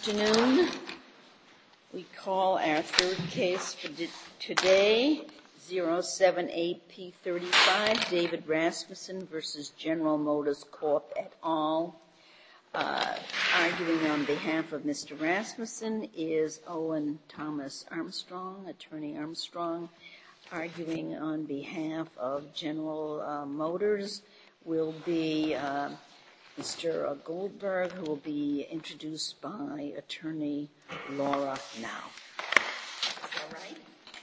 afternoon. We call our third case for today, 078P35, David Rasmussen versus General Motors Corp. et al. Arguing on behalf of Mr. Rasmussen is Owen Thomas Armstrong, Attorney Armstrong. Arguing on behalf of General Motors will be Mr. Goldberg, who will be introduced by Attorney Laura Now. All right.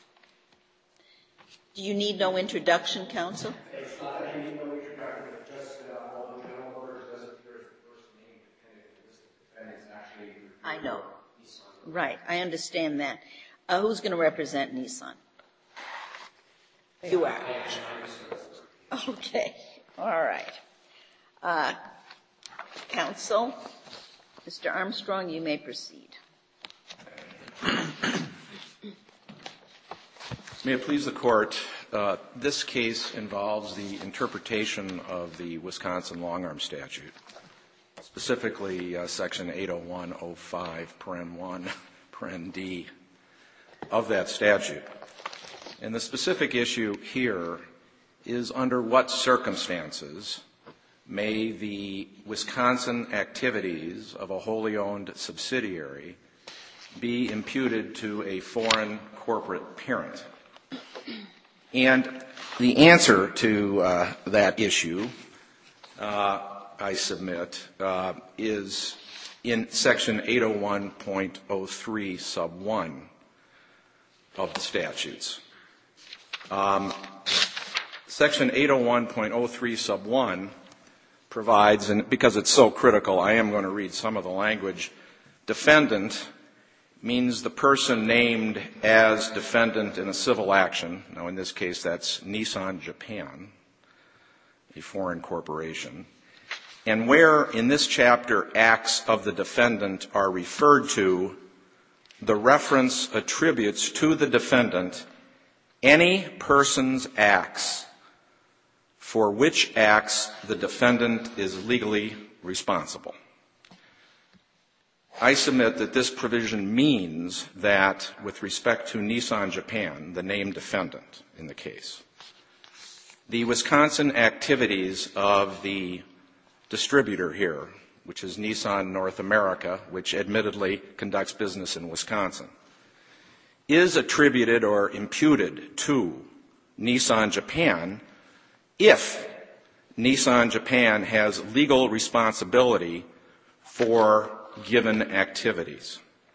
Do you need no introduction, counsel? It's not that you need no introduction, but just although General Motors does appear as the first name defendant, it's actually... I know. Nissan. Right, I understand that. Who's going to represent Nissan? You are. Okay, all right. Counsel, Mr. Armstrong, you may proceed. May it please the Court, this case involves the interpretation of the Wisconsin long-arm statute, specifically Section 801.05, paren 1, paren D of that statute. And the specific issue here is under what circumstances may the Wisconsin activities of a wholly owned subsidiary be imputed to a foreign corporate parent. And the answer to that issue, I submit, is in Section 801.03 sub 1 of the statutes. Section 801.03 sub 1 provides, and because it's so critical, I am going to read some of the language. Defendant means the person named as defendant in a civil action. Now, in this case, that's Nissan Japan, a foreign corporation. And where in this chapter acts of the defendant are referred to, the reference attributes to the defendant any person's acts for which acts the defendant is legally responsible. I submit that this provision means that with respect to Nissan Japan, the named defendant in the case, the Wisconsin activities of the distributor here, which is Nissan North America, which admittedly conducts business in Wisconsin, is attributed or imputed to Nissan Japan if Nissan Japan has legal responsibility for given activities.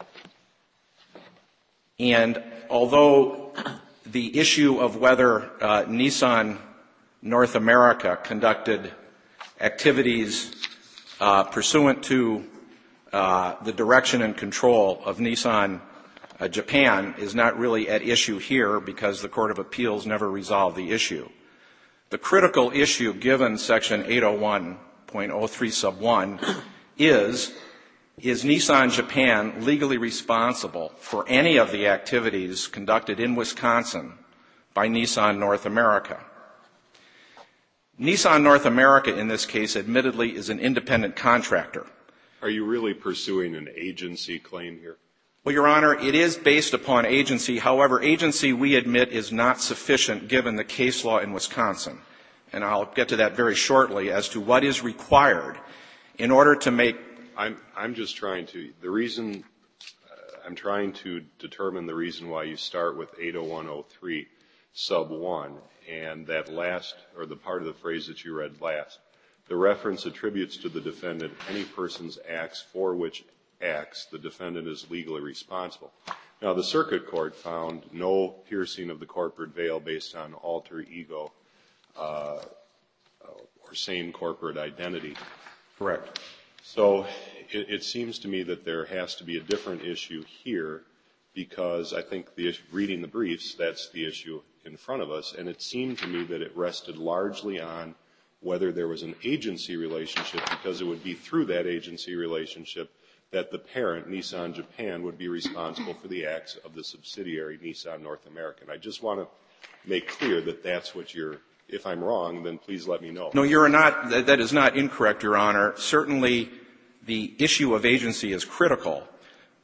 And although the issue of whether Nissan North America conducted activities pursuant to the direction and control of Nissan Japan is not really at issue here because the Court of Appeals never resolved the issue. The critical issue given Section 801.03 sub 1 is Nissan Japan legally responsible for any of the activities conducted in Wisconsin by Nissan North America? Nissan North America, in this case, admittedly is an independent contractor. Are you really pursuing an agency claim here? Well, Your Honor, it is based upon agency. However, agency, we admit, is not sufficient given the case law in Wisconsin. And I'll get to that very shortly as to what is required in order to make. I'm just trying to, I'm trying to determine the reason why you start with 801.03 sub 1 and that last, or the part of the phrase that you read last. The reference attributes to the defendant any person's acts for which acts the defendant is legally responsible. Now, the circuit court found no piercing of the corporate veil based on alter ego or same corporate identity. Correct. So it seems to me that there has to be a different issue here because I think reading the briefs, that's the issue in front of us, and it seemed to me that it rested largely on whether there was an agency relationship because it would be through that agency relationship that the parent, Nissan Japan, would be responsible for the acts of the subsidiary, Nissan North America. I just want to make clear that that's what you're, if I'm wrong, then please let me know. No, you're not, that is not incorrect, Your Honor. Certainly the issue of agency is critical,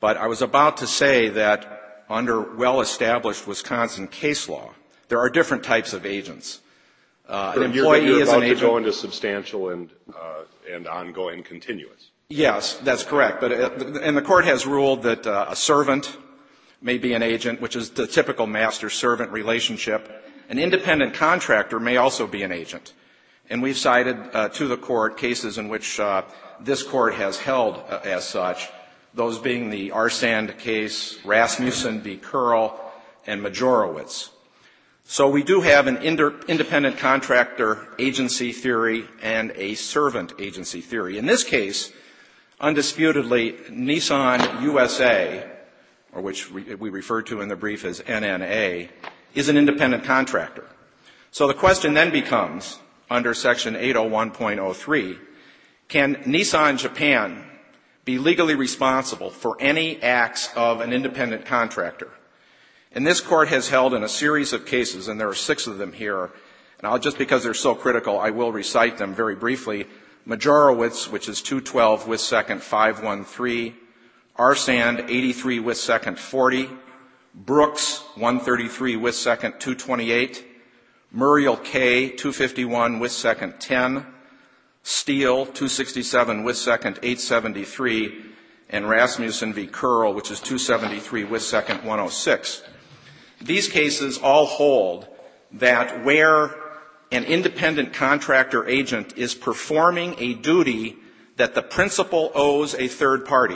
But I was about to say that under well-established Wisconsin case law, there are different types of agents. An employee you're is about an agent. to go into substantial and ongoing continuous. Yes, that's correct. And the court has ruled that a servant may be an agent, which is the typical master-servant relationship. An independent contractor may also be an agent. And we've cited to the court cases in which this court has held as such, those being the Arsand case, Rasmussen v. Curl, and Majorowitz. So we do have an independent contractor agency theory and a servant agency theory. In this case, undisputedly, Nissan USA, or which we refer to in the brief as NNA, is an independent contractor. So the question then becomes, under Section 801.03, can Nissan Japan be legally responsible for any acts of an independent contractor? And this court has held in a series of cases, and there are 6 of them here, and just because they're so critical, I will recite them very briefly. Majorowitz, which is 212 with second 513, Arsand 83 with second 40, Brooks 133 with second 228, Muriel K 251 with second 10, Steele 267 with second 873, and Rasmussen v. Curl, which is 273 with second 106. These cases all hold that where an independent contractor agent is performing a duty that the principal owes a third party,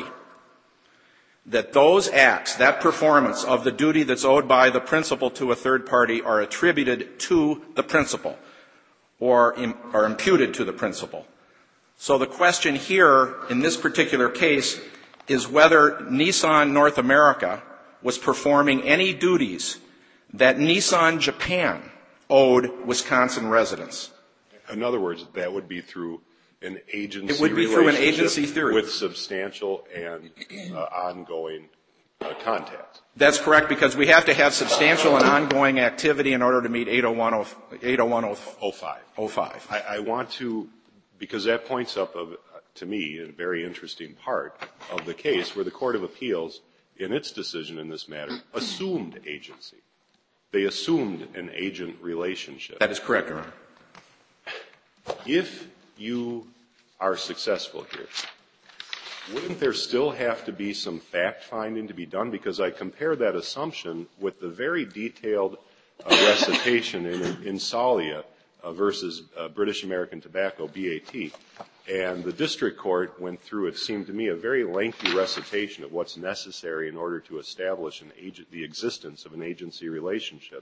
that those acts, that performance of the duty that's owed by the principal to a third party are attributed to the principal or are imputed to the principal. So the question here in this particular case is whether Nissan North America was performing any duties that Nissan Japan owed Wisconsin residents. In other words, that would be through an agency It would be through an agency theory. With substantial and ongoing contact. That's correct, because we have to have substantial and ongoing activity in order to meet 801.05. I want to, because that points up to me a very interesting part of the case where the Court of Appeals, in its decision in this matter, assumed agency. They assumed an agent relationship. That is correct, Your Honor. If you are successful here, wouldn't there still have to be some fact-finding to be done? Because I compare that assumption with the very detailed recitation in Salia versus British American Tobacco, BAT. And the district court went through, it seemed to me, a very lengthy recitation of what's necessary in order to establish the existence of an agency relationship.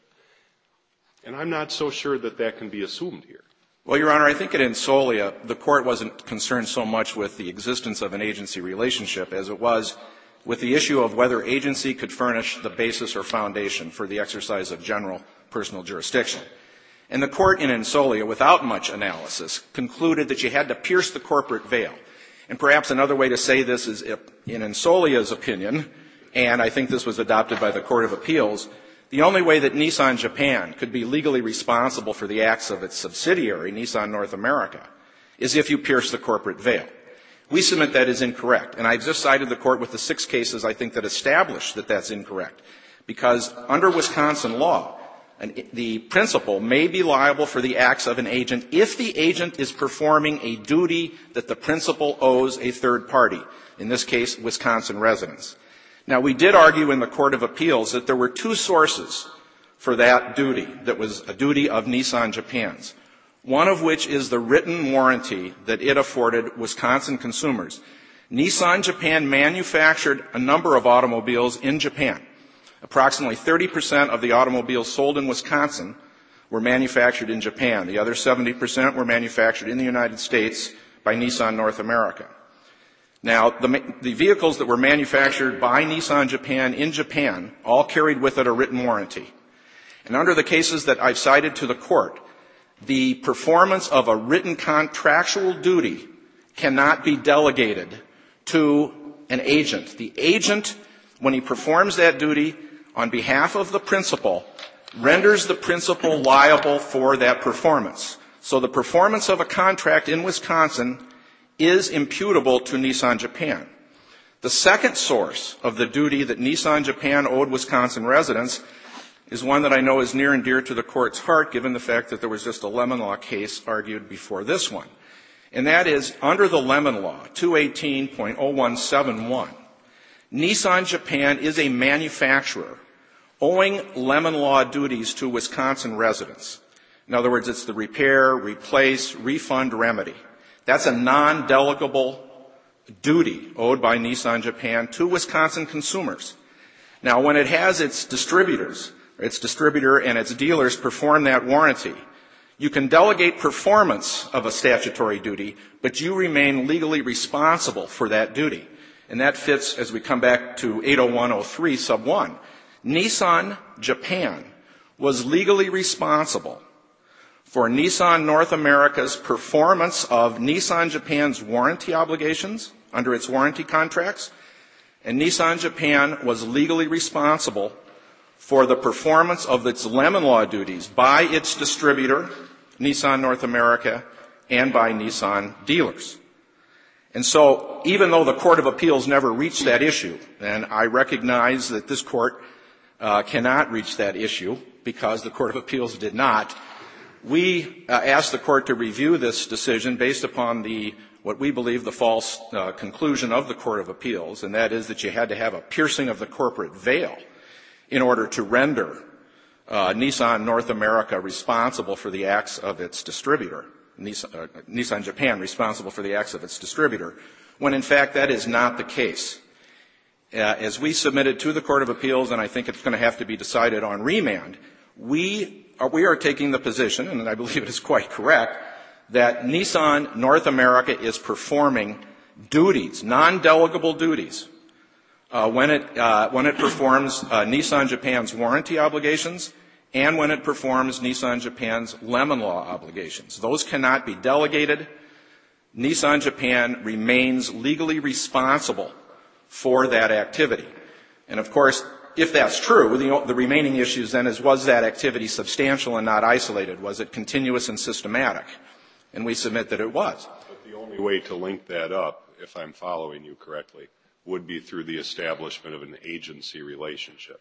And I'm not so sure that that can be assumed here. Well, Your Honor, I think in Solia, the court wasn't concerned so much with the existence of an agency relationship as it was with the issue of whether agency could furnish the basis or foundation for the exercise of general personal jurisdiction. And the court in Insolia, without much analysis, concluded that you had to pierce the corporate veil. And perhaps another way to say this is in Insolia's opinion, and I think this was adopted by the Court of Appeals, the only way that Nissan Japan could be legally responsible for the acts of its subsidiary, Nissan North America, is if you pierce the corporate veil. We submit that is incorrect. And I've just cited the court with the 6 cases I think that establish that that's incorrect. Because under Wisconsin law, the principal may be liable for the acts of an agent if the agent is performing a duty that the principal owes a third party, in this case, Wisconsin residents. Now, we did argue in the Court of Appeals that there were 2 sources for that duty that was a duty of Nissan Japan's, one of which is the written warranty that it afforded Wisconsin consumers. Nissan Japan manufactured a number of automobiles in Japan. Approximately 30% of the automobiles sold in Wisconsin were manufactured in Japan. The other 70% were manufactured in the United States by Nissan North America. Now, the vehicles that were manufactured by Nissan Japan in Japan all carried with it a written warranty. And under the cases that I've cited to the court, the performance of a written contractual duty cannot be delegated to an agent. The agent, when he performs that duty on behalf of the principal, renders the principal liable for that performance. So the performance of a contract in Wisconsin is imputable to Nissan Japan. The second source of the duty that Nissan Japan owed Wisconsin residents is one that I know is near and dear to the Court's heart, given the fact that there was just a lemon law case argued before this one. And that is, under the lemon law, 218.0171, Nissan Japan is a manufacturer owing lemon law duties to Wisconsin residents. In other words, it's the repair, replace, refund remedy. That's a non-delegable duty owed by Nissan Japan to Wisconsin consumers. Now, when it has its distributor and its dealers perform that warranty, you can delegate performance of a statutory duty, but you remain legally responsible for that duty. And that fits as we come back to 80103 sub 1. Nissan Japan was legally responsible for Nissan North America's performance of Nissan Japan's warranty obligations under its warranty contracts, and Nissan Japan was legally responsible for the performance of its lemon law duties by its distributor, Nissan North America, and by Nissan dealers. And so, even though the Court of Appeals never reached that issue, and I recognize that this Court cannot reach that issue because the Court of Appeals did not, we asked the Court to review this decision based upon what we believe the false conclusion of the Court of Appeals, and that is that you had to have a piercing of the corporate veil in order to render Nissan North America responsible for the acts of its distributor, Nissan Japan responsible for the acts of its distributor, when in fact that is not the case. As we submitted to the Court of Appeals, and I think it's going to have to be decided on remand, we are taking the position, and I believe it is quite correct, that Nissan North America is performing duties, non-delegable duties, when it performs Nissan Japan's warranty obligations and when it performs Nissan Japan's lemon law obligations. Those cannot be delegated. Nissan Japan remains legally responsible for that activity. And of course, if that's true, the remaining issues then is, was that activity substantial and not isolated? Was it continuous and systematic? And we submit that it was. But the only way to link that up, if I'm following you correctly, would be through the establishment of an agency relationship.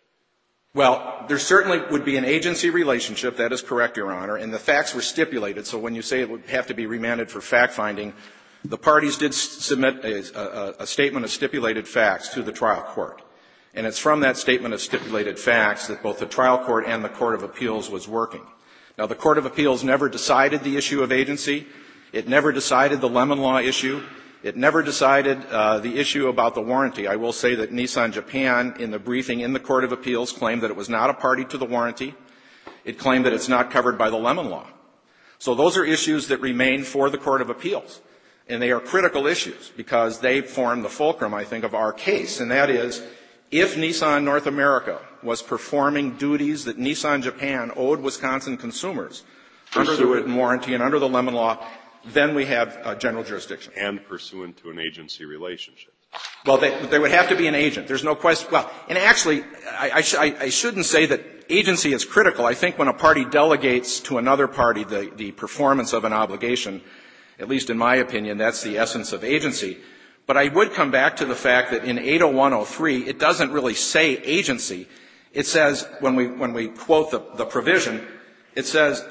Well, there certainly would be an agency relationship. That is correct, Your Honor. And the facts were stipulated. So when you say it would have to be remanded for fact-finding, the parties did submit a statement of stipulated facts to the trial court. And it's from that statement of stipulated facts that both the trial court and the Court of Appeals was working. Now, the Court of Appeals never decided the issue of agency. It never decided the lemon law issue. It never decided the issue about the warranty. I will say that Nissan Japan, in the briefing in the Court of Appeals, claimed that it was not a party to the warranty. It claimed that it's not covered by the lemon law. So those are issues that remain for the Court of Appeals. And they are critical issues because they form the fulcrum, I think, of our case. And that is, if Nissan North America was performing duties that Nissan Japan owed Wisconsin consumers under the written warranty and under the lemon law, then we have general jurisdiction. And pursuant to an agency relationship. Well, they would have to be an agent. There's no question. Well, and actually, I shouldn't say that agency is critical. I think when a party delegates to another party the performance of an obligation, at least in my opinion, that's the essence of agency. But I would come back to the fact that in 80103, it doesn't really say agency. It says, when we quote the provision, it says,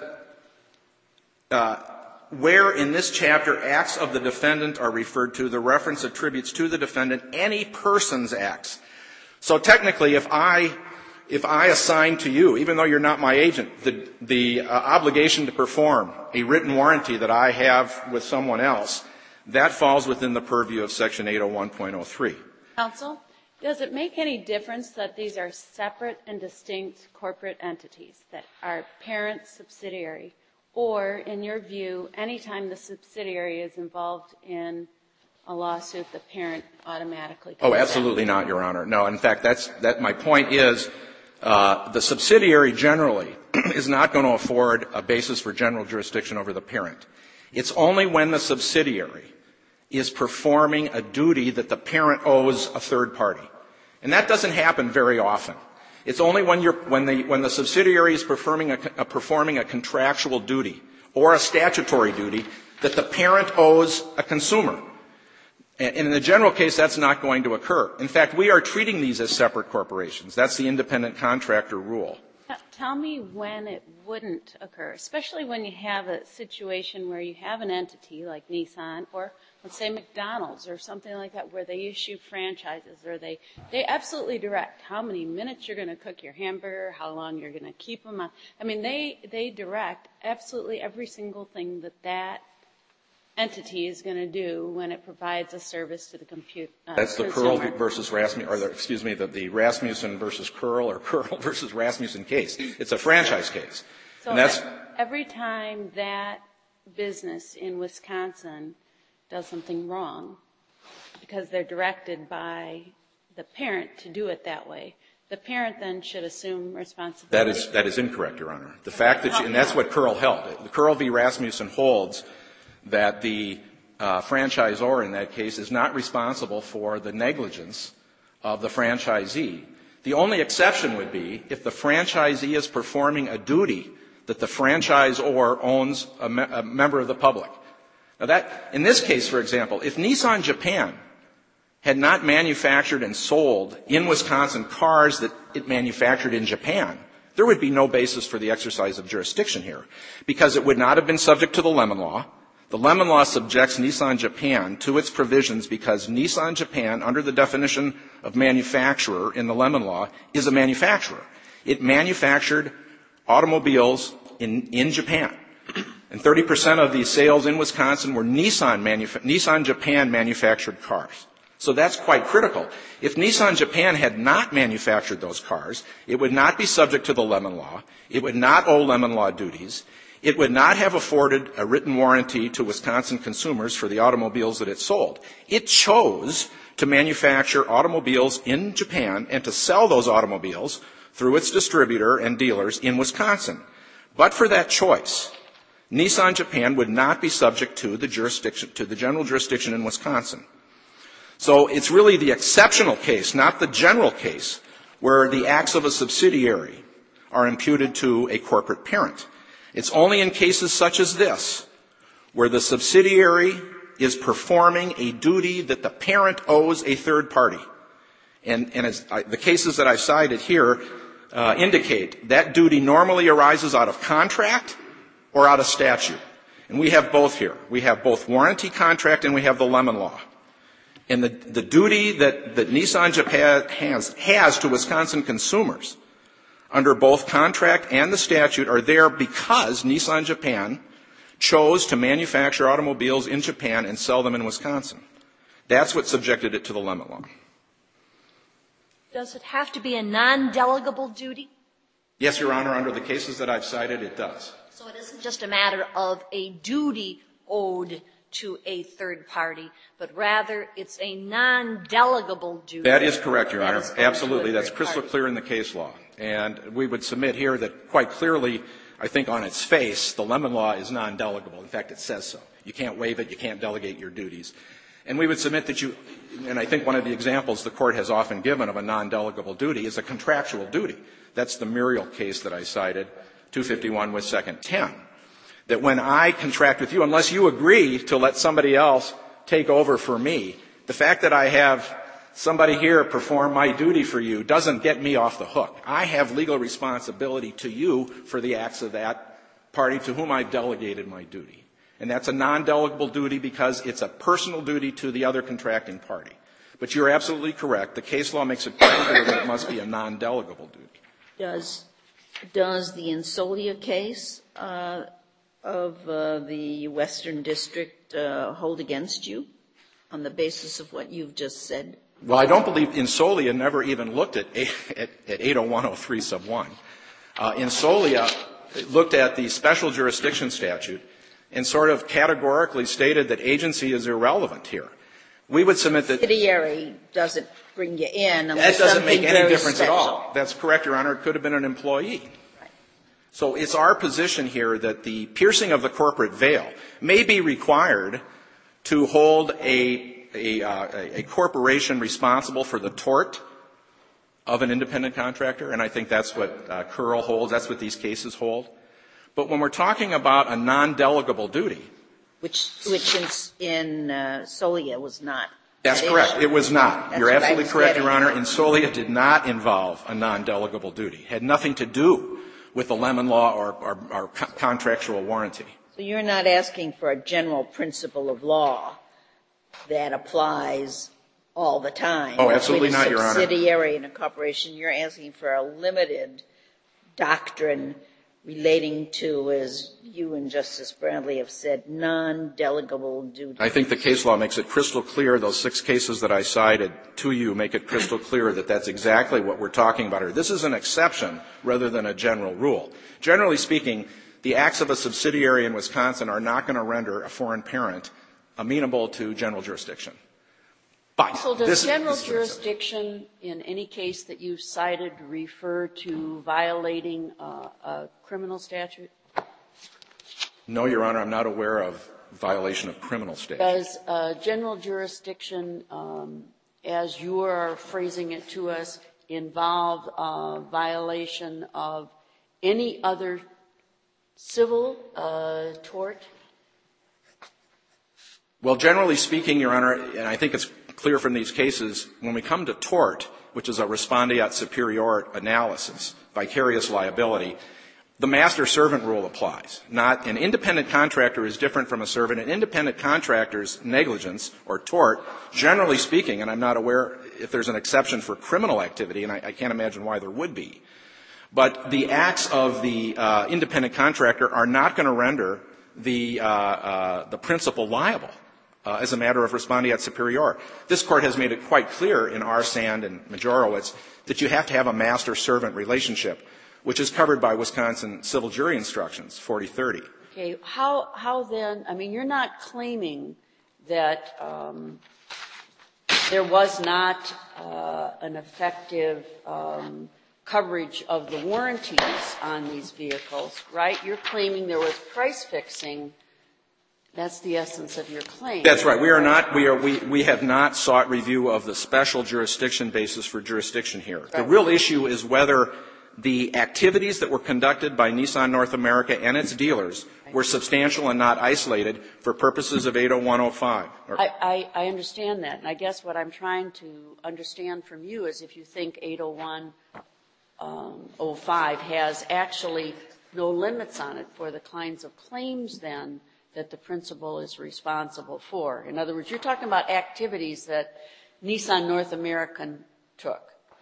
where in this chapter acts of the defendant are referred to, the reference attributes to the defendant any person's acts. So technically, if I assign to you, even though you're not my agent, the obligation to perform a written warranty that I have with someone else, that falls within the purview of Section 801.03. Counsel, does it make any difference that these are separate and distinct corporate entities that are parent subsidiary? Or, in your view, anytime the subsidiary is involved in a lawsuit, the parent automatically comes in? Oh, absolutely not, Your Honor. No, in fact, my point is the subsidiary generally is not going to afford a basis for general jurisdiction over the parent. It's only when the subsidiary is performing a duty that the parent owes a third party. And that doesn't happen very often. It's only when the subsidiary is performing a contractual duty or a statutory duty that the parent owes a consumer. And in the general case, that's not going to occur. In fact, we are treating these as separate corporations. That's the independent contractor rule. Tell me when it wouldn't occur, especially when you have a situation where you have an entity like Nissan or, let's say, McDonald's or something like that, where they issue franchises or they absolutely direct how many minutes you're going to cook your hamburger, how long you're going to keep them on. I mean, they direct absolutely every single thing that entity is going to do when it provides a service to the That's the consumer. Curl versus Rasmussen, or the Rasmussen versus Curl or Curl versus Rasmussen case. It's a franchise case. So and that's, every time that business in Wisconsin does something wrong, because they're directed by the parent to do it that way, the parent then should assume responsibility. that is incorrect, Your Honor. The fact that and that's what Curl held. The Curl v. Rasmussen holds that the franchisor in that case is not responsible for the negligence of the franchisee. The only exception would be if the franchisee is performing a duty that the franchisor owns a member of the public. Now in this case, for example, if Nissan Japan had not manufactured and sold in Wisconsin cars that it manufactured in Japan, there would be no basis for the exercise of jurisdiction here, because it would not have been subject to the Lemon Law. The Lemon Law subjects Nissan Japan to its provisions because Nissan Japan, under the definition of manufacturer in the Lemon Law, is a manufacturer. It manufactured automobiles in Japan. And 30% of the sales in Wisconsin were Nissan Japan manufactured cars. So that's quite critical. If Nissan Japan had not manufactured those cars, it would not be subject to the Lemon Law. It would not owe Lemon Law duties. It would not have afforded a written warranty to Wisconsin consumers for the automobiles that it sold. It chose to manufacture automobiles in Japan and to sell those automobiles through its distributor and dealers in Wisconsin. But for that choice, Nissan Japan would not be subject to the general jurisdiction in Wisconsin. So it's really the exceptional case, not the general case, where the acts of a subsidiary are imputed to a corporate parent. It's only in cases such as this, where the subsidiary is performing a duty that the parent owes a third party. And as the cases that I've cited here indicate, that duty normally arises out of contract or out of statute. And we have both here. We have both warranty contract and we have the Lemon Law. And the duty that Nissan Japan has to Wisconsin consumers under both contract and the statute are there because Nissan Japan chose to manufacture automobiles in Japan and sell them in Wisconsin. That's what subjected it to the Lemon Law. Does it have to be a non-delegable duty? Yes, Your Honor, under the cases that I've cited, it does. So it isn't just a matter of a duty owed to a third party, but rather it's a non-delegable duty. That is correct, Your Honor. Absolutely. That's crystal clear in the case law. And we would submit here that quite clearly, I think on its face, the Lemon Law is non-delegable. In fact, it says so. You can't waive it. You can't delegate your duties. And we would submit that and I think one of the examples the Court has often given of a non-delegable duty is a contractual duty. That's the Muriel case that I cited, 251 with second 10. That when I contract with you, unless you agree to let somebody else take over for me, the fact that I have somebody here perform my duty for you doesn't get me off the hook. I have legal responsibility to you for the acts of that party to whom I've delegated my duty. And that's a non-delegable duty because it's a personal duty to the other contracting party. But you're absolutely correct. The case law makes it clear that it must be a non-delegable duty. Does the Insolia case of the Western District hold against you on the basis of what you've just said? Well, I don't believe Insolia never even looked at 80103 sub 1. Insolia looked at the special jurisdiction statute and sort of categorically stated that agency is irrelevant here. We would submit that Subsidiary doesn't bring you in that unless doesn't make any difference special. at all. That's correct, Your Honor. It could have been an employee. Right. So it's our position here that the piercing of the corporate veil may be required to hold a corporation responsible for the tort of an independent contractor, and I think that's what Curl holds. That's what these cases hold. But when we're talking about a non-delegable duty, which in Solia was not That's correct. It was not. That's You're what I absolutely was correct, getting Your Honor. at. Insolia did not involve a non-delegable duty. It had nothing to do with the Lemon Law or contractual warranty. So you're not asking for a general principle of law that applies all the time. Oh, absolutely not, Your Honor. Between a subsidiary and a corporation, you're asking for a limited doctrine relating to, as you and Justice Bradley have said, non-delegable duty. I think the case law makes it crystal clear. Those 6 cases that I cited to you make it crystal clear that that's exactly what we're talking about here. This is an exception rather than a general rule. Generally speaking, the acts of a subsidiary in Wisconsin are not going to render a foreign parent amenable to general jurisdiction. But So does general jurisdiction in any case that you cited refer to violating a criminal statute? No, Your Honor, I'm not aware of violation of criminal statute. Does general jurisdiction, as you are phrasing it to us, involve violation of any other civil tort? Well, generally speaking, Your Honor, and I think it's clear from these cases, when we come to tort, which is a respondeat superior analysis, vicarious liability, the master-servant rule applies. Not an independent contractor is different from a servant. An independent contractor's negligence or tort, generally speaking, and I'm not aware if there's an exception for criminal activity, and I can't imagine why there would be, but the acts of the independent contractor are not going to render the principal liable. As a matter of respondeat superior. This Court has made it quite clear in Arsand and Majorowitz that you have to have a master-servant relationship, which is covered by Wisconsin civil jury instructions, 4030. Okay. How then, I mean, you're not claiming that there was not an effective coverage of the warranties on these vehicles, right? You're claiming there was price fixing. That's the essence of your claim. That's right. We have not sought review of the special jurisdiction basis for jurisdiction here. Right. The real issue is whether the activities that were conducted by Nissan North America and its dealers were substantial and not isolated for purposes of 80105. I understand that. And I guess what I'm trying to understand from you is if you think 80105 has actually no limits on it for the kinds of claims then that the principal is responsible for. In other words, you're talking about activities that Nissan North American took.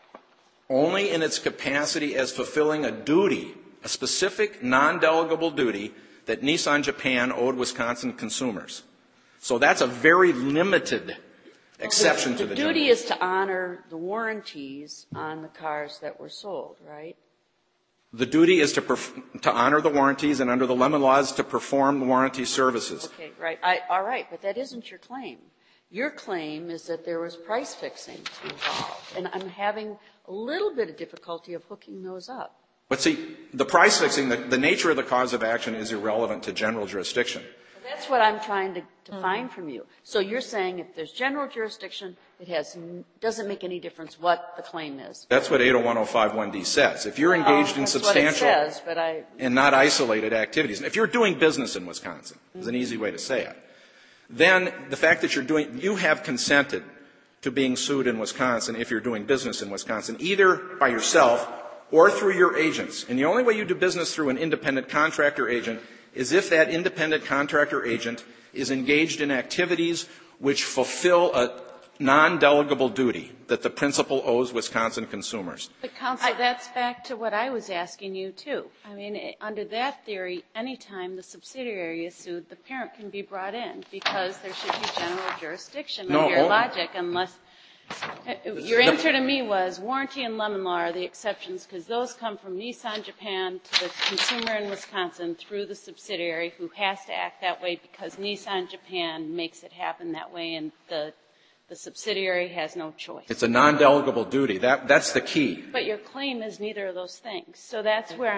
Only in its capacity as fulfilling a duty, a specific non-delegable duty that Nissan Japan owed Wisconsin consumers. So that's a very limited exception to the general. The duty is to honor the warranties on the cars that were sold, right? The duty is to honor the warranties, and under the Lemon Laws, to perform the warranty services. Okay, right. All right, but that isn't your claim. Your claim is that there was price fixing involved, and I'm having a little bit of difficulty of hooking those up. But see, the price fixing, the nature of the cause of action is irrelevant to general jurisdiction. That's what I'm trying to find from you. So you're saying if there's general jurisdiction, it doesn't make any difference what the claim is. That's what 80105.1d says. If you're engaged in substantial and not isolated activities, if you're doing business in Wisconsin, is an easy way to say it, then the fact that you have consented to being sued in Wisconsin if you're doing business in Wisconsin, either by yourself or through your agents. And the only way you do business through an independent contractor agent is if that independent contractor agent is engaged in activities which fulfill a non-delegable duty that the principal owes Wisconsin consumers. But, Counsel, that's back to what I was asking you, too. I mean, under that theory, any time the subsidiary is sued, the parent can be brought in because there should be general jurisdiction under your logic unless your answer to me was warranty and Lemon Law are the exceptions because those come from Nissan Japan to the consumer in Wisconsin through the subsidiary who has to act that way because Nissan Japan makes it happen that way and the subsidiary has no choice. It's a non-delegable duty. That's the key. But your claim is neither of those things. So that's where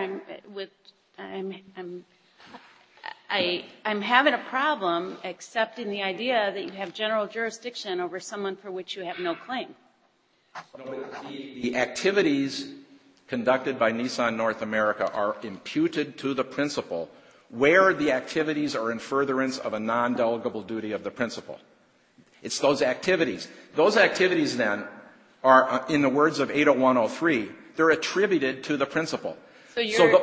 I'm having a problem accepting the idea that you have general jurisdiction over someone for which you have no claim. The activities conducted by Nissan North America are imputed to the principal where the activities are in furtherance of a non-delegable duty of the principal. It's those activities. Those activities then are, in the words of 80103, they're attributed to the principal. So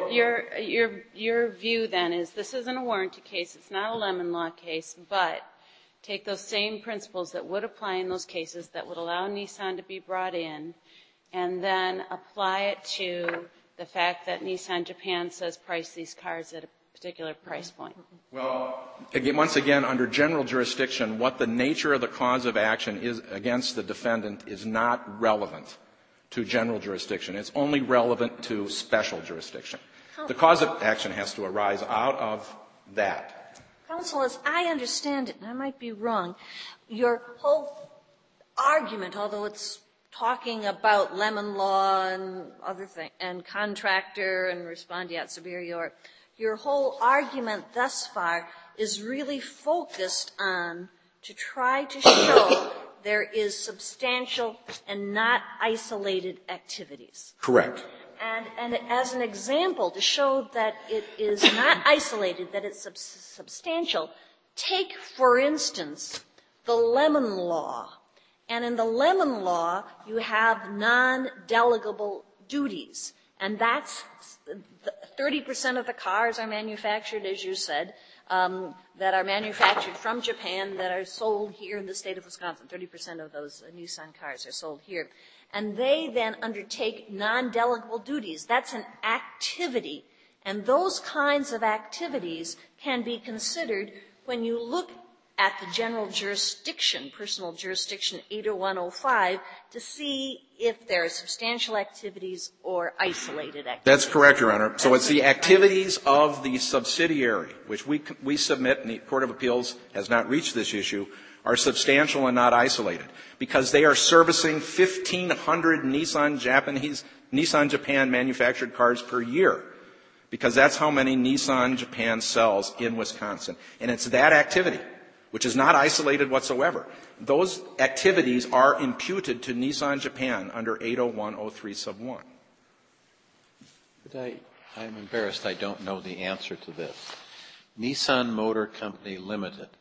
your view then is this isn't a warranty case, it's not a lemon law case, but take those same principles that would apply in those cases that would allow Nissan to be brought in, and then apply it to the fact that Nissan Japan says price these cars at a particular price point. Well, once again, under general jurisdiction, what the nature of the cause of action is against the defendant is not relevant to general jurisdiction. It's only relevant to special jurisdiction. The cause of action has to arise out of that. Counsel, as I understand it, and I might be wrong, your whole argument, although it's talking about lemon law and other things, and contractor and respondeat superior, your whole argument thus far is really focused on to try to show there is substantial and not isolated activities. Correct. And as an example, to show that it is not isolated, that it's substantial, take, for instance, the lemon law. And in the lemon law, you have non-delegable duties. And that's 30% of the cars are manufactured, as you said, that are manufactured from Japan that are sold here in the state of Wisconsin. 30% of those Nissan cars are sold here. And they then undertake non-delegable duties. That's an activity. And those kinds of activities can be considered when you look at the general jurisdiction, personal jurisdiction 80105, to see if there are substantial activities or isolated activities. That's correct, Your Honor. So it's the activities of the subsidiary, which we submit, and the Court of Appeals has not reached this issue, are substantial and not isolated, because they are servicing 1,500 Nissan Japan manufactured cars per year, because that's how many Nissan Japan sells in Wisconsin. And it's that activity, which is not isolated whatsoever. Those activities are imputed to Nissan Japan under 80103 sub 1. But I'm embarrassed I don't know the answer to this. Nissan Motor Company Limited,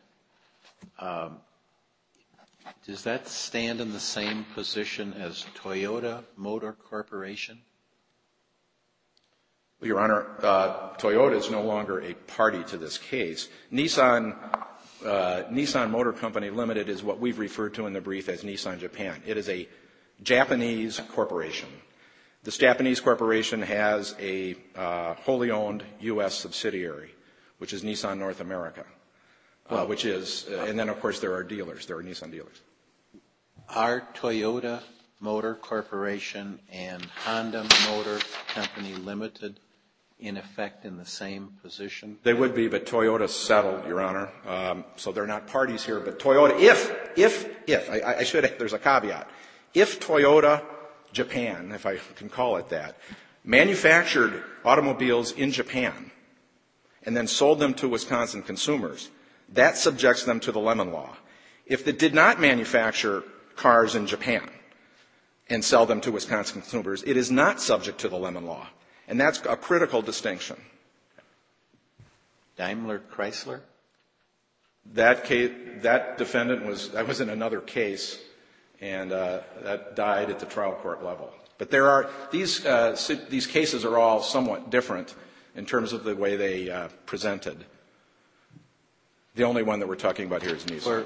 does that stand in the same position as Toyota Motor Corporation? Well, Your Honor, Toyota is no longer a party to this case. Nissan Motor Company Limited is what we've referred to in the brief as Nissan Japan. It is a Japanese corporation. This Japanese corporation has a wholly owned U.S. subsidiary, which is Nissan North America, and then, of course, there are dealers. There are Nissan dealers. Are Toyota Motor Corporation and Honda Motor Company Limited in effect in the same position? They would be, but Toyota settled, Your Honor. So they're not parties here. But Toyota, there's a caveat. If Toyota Japan, if I can call it that, manufactured automobiles in Japan and then sold them to Wisconsin consumers, that subjects them to the lemon law. If they did not manufacture cars in Japan and sell them to Wisconsin consumers, it is not subject to the lemon law. And that's a critical distinction. Daimler Chrysler? That defendant was in another case, and that died at the trial court level. But there are these cases are all somewhat different in terms of the way they presented. The only one that we're talking about here is Nissan.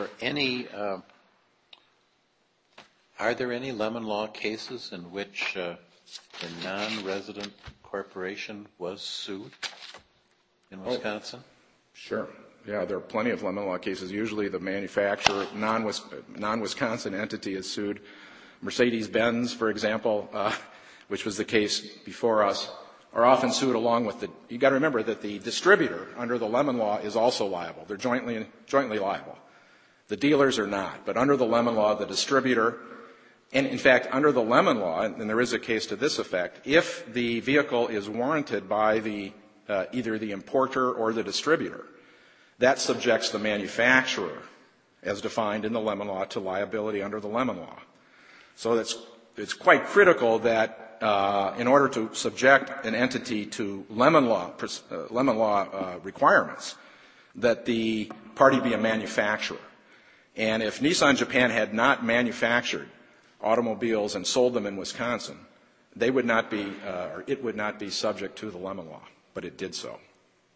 Are there any lemon law cases in which a non-resident corporation was sued in Wisconsin? Sure. Yeah, there are plenty of lemon law cases. Usually the manufacturer, non-Wisconsin entity is sued. Mercedes-Benz, for example, which was the case before us, are often sued along with you got to remember that the distributor under the lemon law is also liable. They're jointly liable. The dealers are not. But under the lemon law, the distributor, and in fact, under the lemon law, and there is a case to this effect, if the vehicle is warranted by either the importer or the distributor, that subjects the manufacturer, as defined in the lemon law, to liability under the lemon law. So it's quite critical that in order to subject an entity to lemon law requirements, that the party be a manufacturer. And if Nissan Japan had not manufactured automobiles and sold them in Wisconsin, they would not be, or it would not be subject to the Lemon Law, but it did so.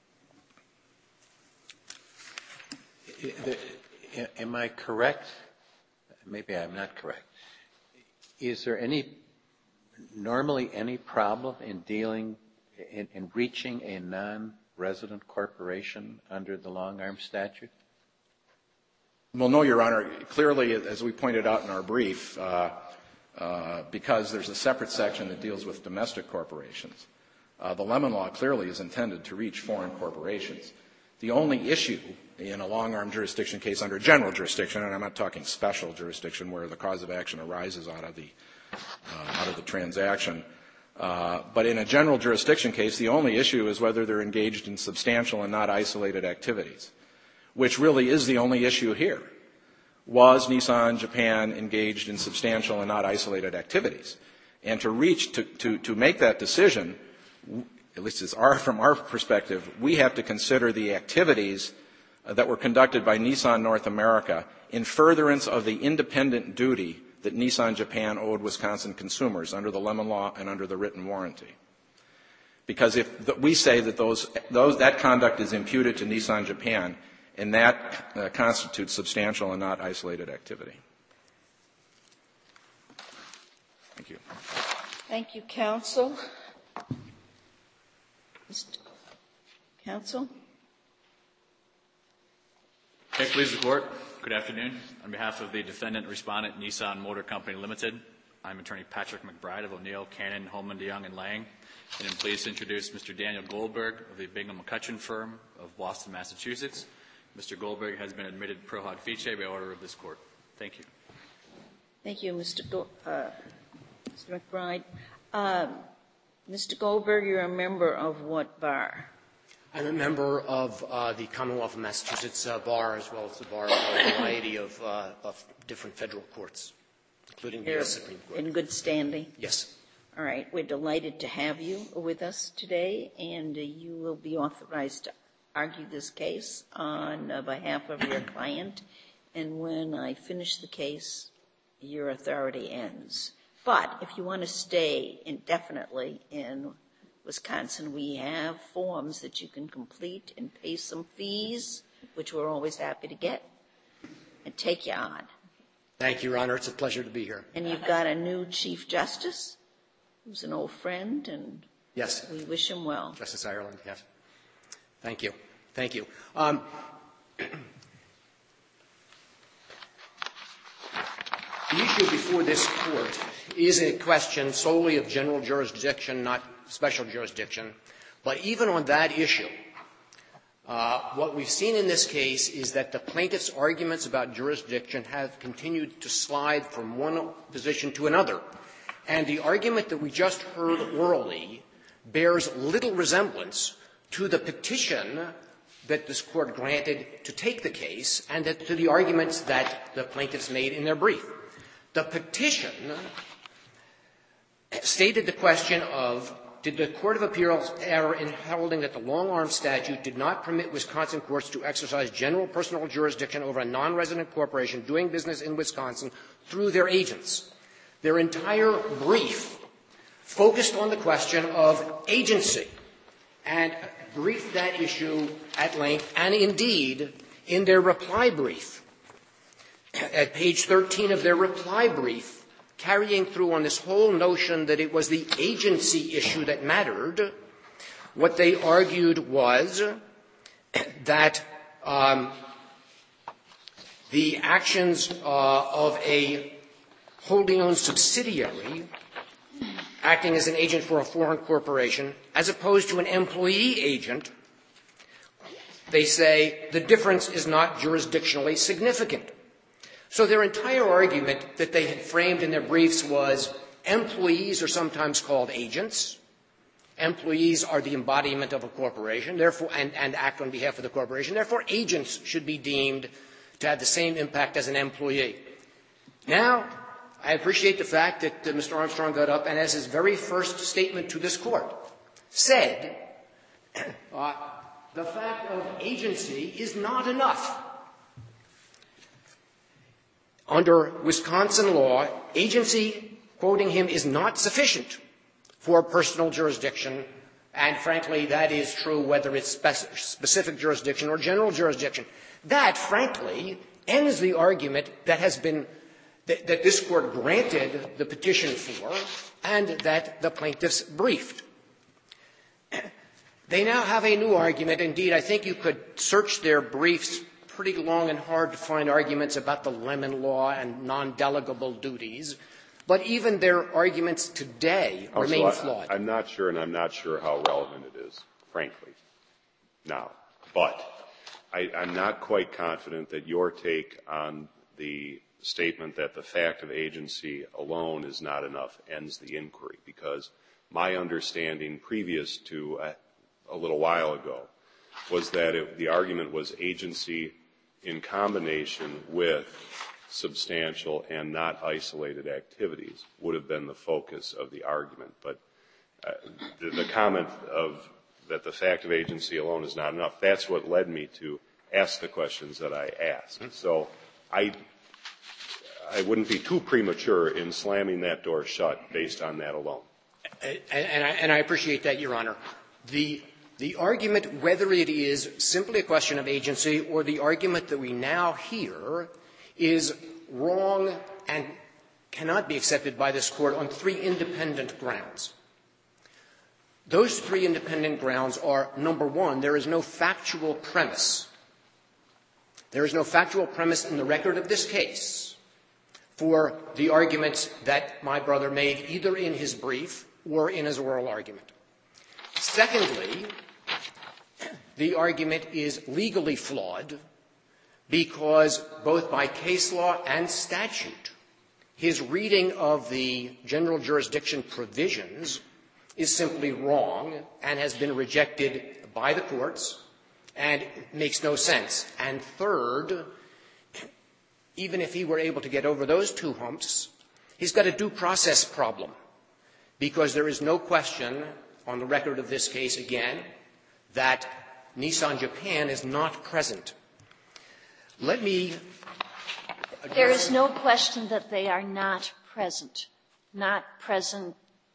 Am I correct? Maybe I'm not correct. Is there normally any problem in in reaching a non-resident corporation under the long-arm statute? Well, no, Your Honor. Clearly, as we pointed out in our brief, because there's a separate section that deals with domestic corporations, the Lemon Law clearly is intended to reach foreign corporations. The only issue in a long-arm jurisdiction case under general jurisdiction, and I'm not talking special jurisdiction where the cause of action arises out of the transaction, but in a general jurisdiction case, the only issue is whether they're engaged in substantial and not isolated activities, which really is the only issue here. Was Nissan Japan engaged in substantial and not isolated activities? And to make that decision, at least from our perspective, we have to consider the activities that were conducted by Nissan North America in furtherance of the independent duty that Nissan Japan owed Wisconsin consumers under the Lemon Law and under the written warranty. Because if we say that that conduct is imputed to Nissan Japan, and that constitutes substantial and not isolated activity. Thank you. Thank you, counsel. Counsel? May it please the Court. Good afternoon. On behalf of the defendant respondent, Nissan Motor Company Limited, I'm Attorney Patrick McBride of O'Neill, Cannon, Holman, DeYoung, and Lang, and I'm pleased to introduce Mr. Daniel Goldberg of the Bingham McCutcheon firm of Boston, Massachusetts. Mr. Goldberg has been admitted pro hoc vice by order of this Court. Thank you. Thank you, Mr. McBride. Mr. Goldberg, you're a member of what bar? I'm a member of the Commonwealth of Massachusetts bar, as well as the bar of a variety of different federal courts, including the U.S. Supreme Court. In good standing? Yes. All right. We're delighted to have you with us today, and you will be authorized to argue this case on behalf of your client. And when I finish the case, your authority ends. But if you want to stay indefinitely in Wisconsin, we have forms that you can complete and pay some fees, which we're always happy to get, and take you on. Thank you, Your Honor. It's a pleasure to be here. And you've got a new Chief Justice who's an old friend, and yes, we wish him well. Justice Ireland, yes. Thank you. Thank you. The issue before this Court is a question solely of general jurisdiction, not special jurisdiction. But even on that issue, what we've seen in this case is that the plaintiff's arguments about jurisdiction have continued to slide from one position to another. And the argument that we just heard orally bears little resemblance to the petition that this Court granted to take the case and to the arguments that the plaintiffs made in their brief. The petition stated the question of, did the Court of Appeals err in holding that the long-arm statute did not permit Wisconsin courts to exercise general personal jurisdiction over a non-resident corporation doing business in Wisconsin through their agents? Their entire brief focused on the question of agency and briefed that issue at length, and indeed, in their reply brief, at page 13 of their reply brief, carrying through on this whole notion that it was the agency issue that mattered, what they argued was that the actions of a wholly-owned subsidiary acting as an agent for a foreign corporation, as opposed to an employee agent, they say the difference is not jurisdictionally significant. So their entire argument that they had framed in their briefs was employees are sometimes called agents. Employees are the embodiment of a corporation, therefore, and act on behalf of the corporation. Therefore, agents should be deemed to have the same impact as an employee. Now, I appreciate the fact that Mr. Armstrong got up and, as his very first statement to this Court, said the fact of agency is not enough. Under Wisconsin law, agency, quoting him, is not sufficient for personal jurisdiction, and frankly, that is true whether it's specific jurisdiction or general jurisdiction. That, frankly, ends the argument that has been that this Court granted the petition for and that the plaintiffs briefed. They now have a new argument. Indeed, I think you could search their briefs pretty long and hard to find arguments about the Lemon Law and non-delegable duties. But even their arguments today remain flawed. I'm not sure, and I'm not sure how relevant it is, frankly, now. But I'm not quite confident that your take on the statement that the fact of agency alone is not enough ends the inquiry, because my understanding previous to a little while ago was that the argument was agency in combination with substantial and not isolated activities would have been the focus of the argument. But the comment of that the fact of agency alone is not enough, that's what led me to ask the questions that I asked. So I wouldn't be too premature in slamming that door shut based on that alone. And I appreciate that, Your Honor. The argument, whether it is simply a question of agency or the argument that we now hear, is wrong and cannot be accepted by this Court on three independent grounds. Those three independent grounds are, number one, there is no factual premise. There is no factual premise in the record of this case for the arguments that my brother made either in his brief or in his oral argument. Secondly, the argument is legally flawed because both by case law and statute, his reading of the general jurisdiction provisions is simply wrong and has been rejected by the courts and makes no sense. And third, even if he were able to get over those two humps, he's got a due process problem, because there is no question on the record of this case, again, that Nissan Japan is not present. Let me address. There is no question that they are not present. Not present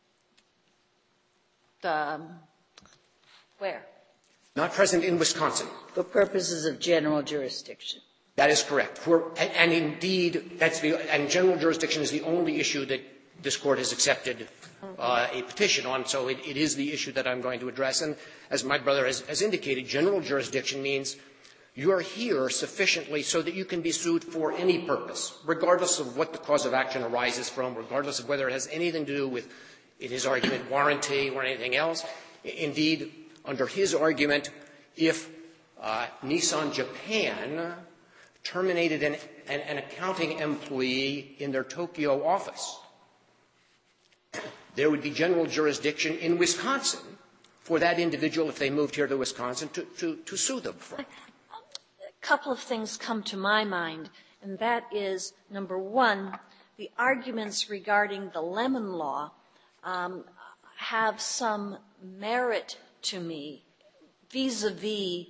where? Not present in Wisconsin. For purposes of general jurisdiction. That is correct. And indeed, and general jurisdiction is the only issue that this Court has accepted a petition on, so it is the issue that I'm going to address. And as my brother has indicated, general jurisdiction means you are here sufficiently so that you can be sued for any purpose, regardless of what the cause of action arises from, regardless of whether it has anything to do with, in his argument, warranty or anything else. Indeed, under his argument, if Nissan Japan terminated an accounting employee in their Tokyo office, there would be general jurisdiction in Wisconsin for that individual, if they moved here to Wisconsin, to sue them for. A couple of things come to my mind, and that is, number one, the arguments regarding the Lemon Law have some merit to me vis-a-vis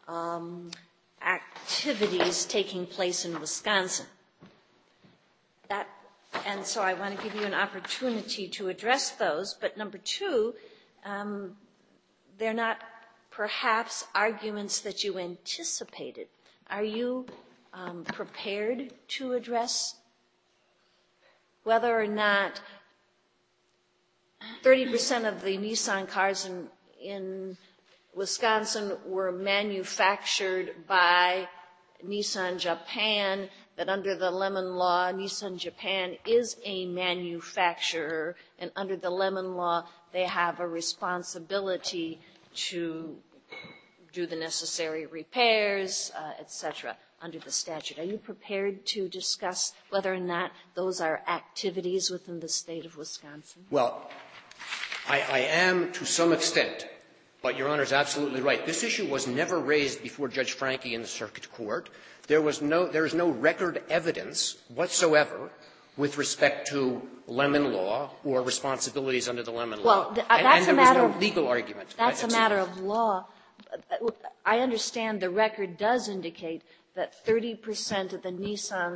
activities taking place in Wisconsin. And so I want to give you an opportunity to address those. But number two, they're not perhaps arguments that you anticipated. Are you prepared to address whether or not 30% of the Nissan cars in Wisconsin were manufactured by Nissan Japan, that under the Lemon Law, Nissan Japan is a manufacturer, and under the Lemon Law, they have a responsibility to do the necessary repairs, et cetera, under the statute. Are you prepared to discuss whether or not those are activities within the state of Wisconsin? Well, I am to some extent, but Your Honor is absolutely right. This issue was never raised before Judge Franke in the circuit court. There is no record evidence whatsoever with respect to Lemon Law or responsibilities under the Lemon Law. Well, and there was no legal argument. That's a matter of law. I understand the record does indicate that 30% of the Nissans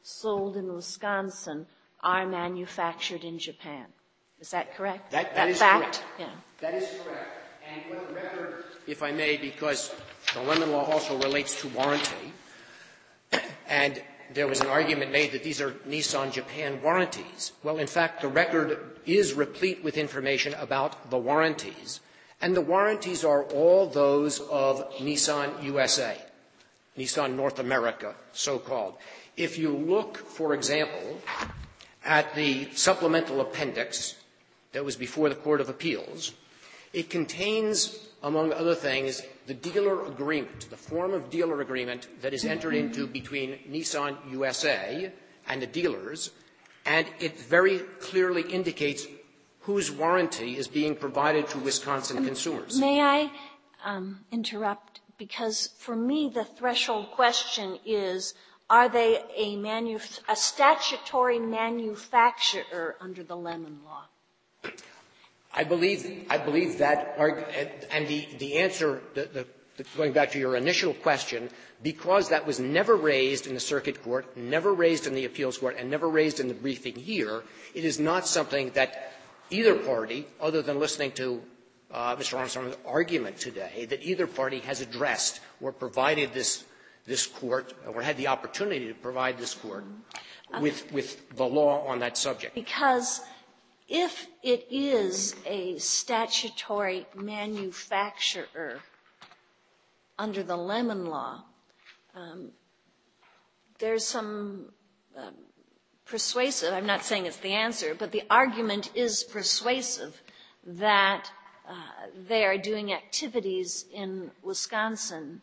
sold in Wisconsin are manufactured in Japan. Is that correct? That is fact? correct. Yeah. That is correct. And what the record, if I may, because the Lemon Law also relates to warranty, and there was an argument made that these are Nissan Japan warranties. Well, in fact, the record is replete with information about the warranties, and the warranties are all those of Nissan USA, Nissan North America, so-called. If you look, for example, at the supplemental appendix that was before the Court of Appeals, it contains, among other things, the dealer agreement, the form of dealer agreement that is entered into between Nissan USA and the dealers, and it very clearly indicates whose warranty is being provided to Wisconsin consumers. May I interrupt? Because for me, the threshold question is, are they a statutory manufacturer under the Lemon Law? I believe that, and the answer, going back to your initial question, because that was never raised in the circuit court, never raised in the appeals court, and never raised in the briefing here, it is not something that either party, other than listening to Mr. Armstrong's argument today, that either party has addressed or provided this court, or had the opportunity to provide this court with the law on that subject. Because if it is a statutory manufacturer under the Lemon Law, there's some persuasive, I'm not saying it's the answer, but the argument is persuasive that they are doing activities in Wisconsin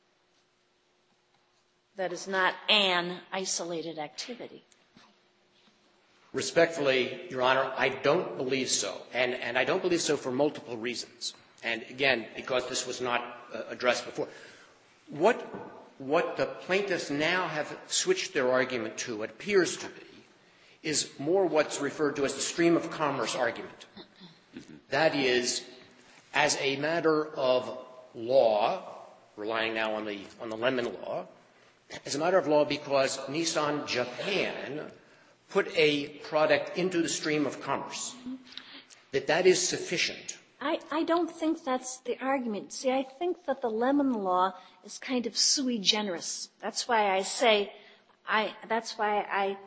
that is not an isolated activity. Respectfully, Your Honor, I don't believe so, and I don't believe so for multiple reasons. And again, because this was not addressed before. What the plaintiffs now have switched their argument to, it appears to be, is more what's referred to as the stream of commerce argument. That is, as a matter of law, relying now on the Lemon Law, as a matter of law because Nissan Japan put a product into the stream of commerce, that is sufficient. I don't think that's the argument. See, I think that the Lemon Law is kind of sui generis. That's why I say, that's why I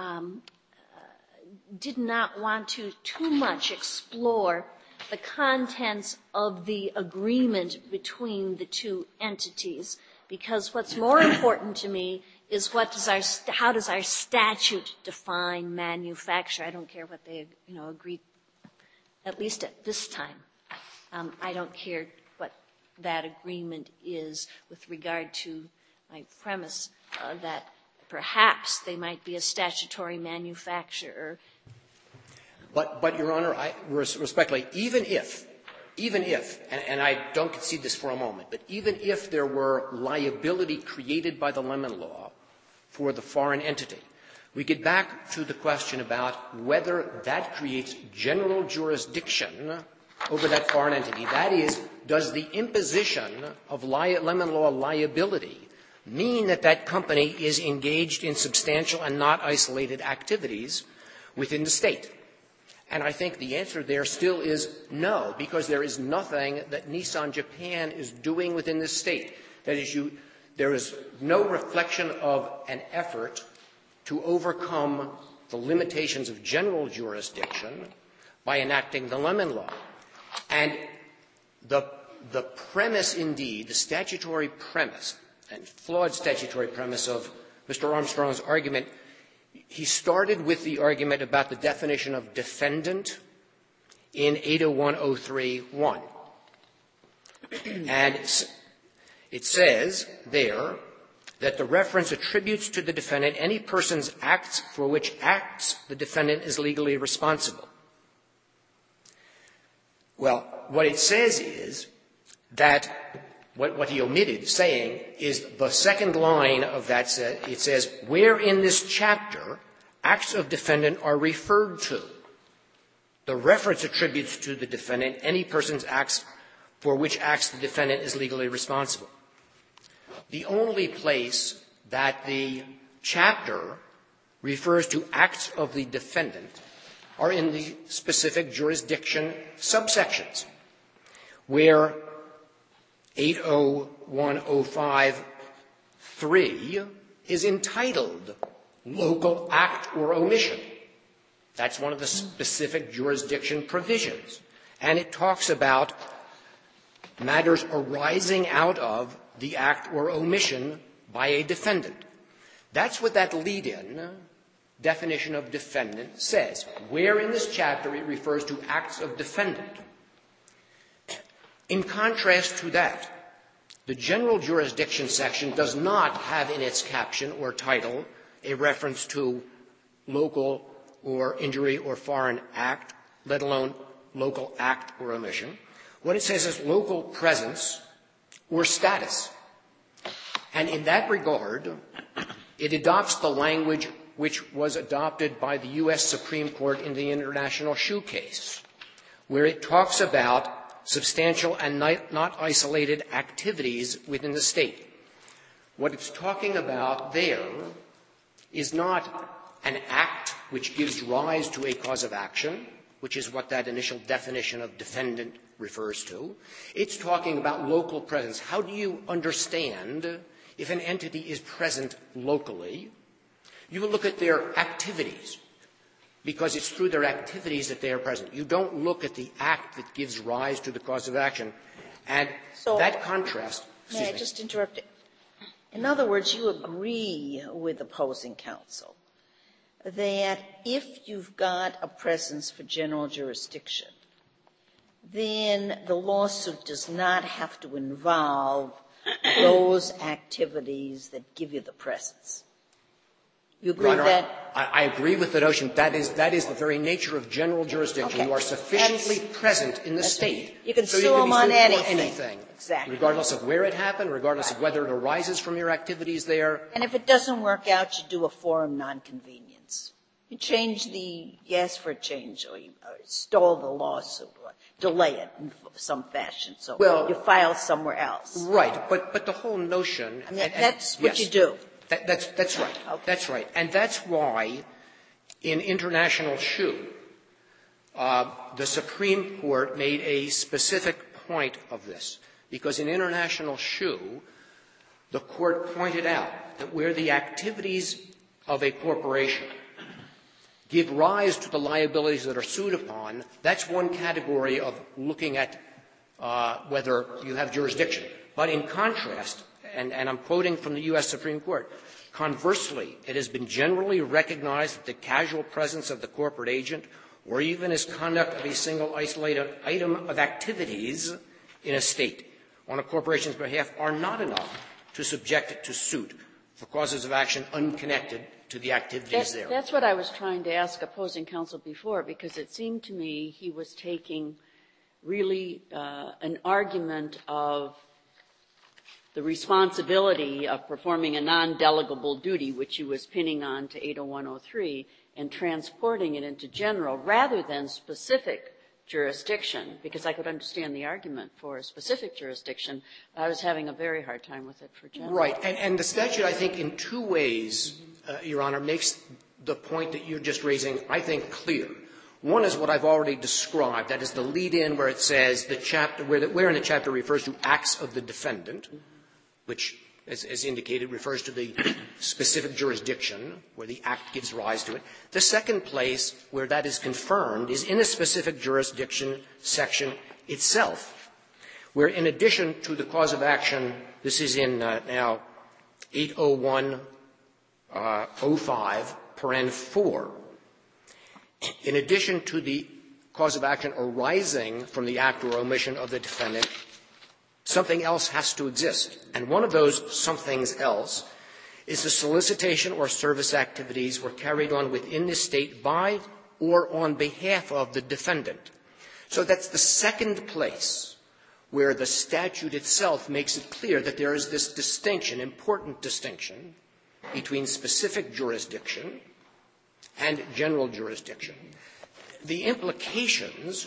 did not want to too much explore the contents of the agreement between the two entities, because what's more important to me is how does our statute define manufacture? I don't care what they, agree, at least at this time. I don't care what that agreement is with regard to my premise that perhaps they might be a statutory manufacturer. But Your Honor, respectfully, even if, and I don't concede this for a moment, but even if there were liability created by the Lemon Law for the foreign entity, we get back to the question about whether that creates general jurisdiction over that foreign entity. That is, does the imposition of Lemon Law liability mean that that company is engaged in substantial and not isolated activities within the state? And I think the answer there still is no, because there is nothing that Nissan Japan is doing within the state. That is, there is no reflection of an effort to overcome the limitations of general jurisdiction by enacting the Lemon Law. And the premise, indeed, the statutory premise, and flawed statutory premise of Mr. Armstrong's argument, he started with the argument about the definition of defendant in 801.03.1. And it says there that the reference attributes to the defendant any person's acts for which acts the defendant is legally responsible. Well, what it says is that what he omitted saying is the second line of that it says, where in this chapter acts of defendant are referred to. The reference attributes to the defendant any person's acts for which acts the defendant is legally responsible. The only place that the chapter refers to acts of the defendant are in the specific jurisdiction subsections, where 80105(3) is entitled local act or omission. That's one of the specific jurisdiction provisions. And it talks about matters arising out of the act or omission by a defendant. That's what that lead-in definition of defendant says. Where in this chapter it refers to acts of defendant. In contrast to that, the general jurisdiction section does not have in its caption or title a reference to local or injury or foreign act, let alone local act or omission. What it says is local presence or status. And in that regard, it adopts the language which was adopted by the U.S. Supreme Court in the International Shoe case, where it talks about substantial and not isolated activities within the state. What it's talking about there is not an act which gives rise to a cause of action, which is what that initial definition of defendant refers to. It's talking about local presence. How do you understand if an entity is present locally? You look at their activities, because it's through their activities that they are present. You don't look at the act that gives rise to the cause of action. And so, that contrast... May I just interrupt? In other words, you agree with opposing counsel that if you've got a presence for general jurisdiction, then the lawsuit does not have to involve those activities that give you the presence. You agree with that? I agree with the notion that is the very nature of general jurisdiction. Okay. You are sufficiently present in the state. You can sue them on anything. Exactly. Regardless of where it happened, regardless of whether it arises from your activities there. And if it doesn't work out, you do a forum nonconvenience. You ask for a change, or you stall the lawsuit, or delay it in some fashion. So you file somewhere else. Right. But the whole notion... that's what you do. That's right. Okay. That's right. And that's why in International Shoe, the Supreme Court made a specific point of this. Because in International Shoe, the court pointed out that where the activities of a corporation give rise to the liabilities that are sued upon, that's one category of looking at whether you have jurisdiction. But in contrast, and I'm quoting from the U.S. Supreme Court, conversely, it has been generally recognized that the casual presence of the corporate agent or even his conduct of a single isolated item of activities in a state on a corporation's behalf are not enough to subject it to suit for causes of action unconnected to the activities there. That's what I was trying to ask opposing counsel before, because it seemed to me he was taking really an argument of the responsibility of performing a non-delegable duty, which he was pinning on to 80103, and transporting it into general rather than specific jurisdiction, because I could understand the argument for a specific jurisdiction. I was having a very hard time with it for general. Right. And the statute, I think, in two ways, Your Honor, makes the point that you're just raising, I think, clear. One is what I've already described. That is the lead-in where it says the chapter, where in the chapter refers to acts of the defendant, which, as indicated, refers to the specific jurisdiction where the act gives rise to it. The second place where that is confirmed is in a specific jurisdiction section itself, where in addition to the cause of action, this is in now 80105, paren 4, in addition to the cause of action arising from the act or omission of the defendant, something else has to exist. And one of those somethings else is the solicitation or service activities were carried on within the state by or on behalf of the defendant. So that's the second place where the statute itself makes it clear that there is this distinction, important distinction, between specific jurisdiction and general jurisdiction. The implications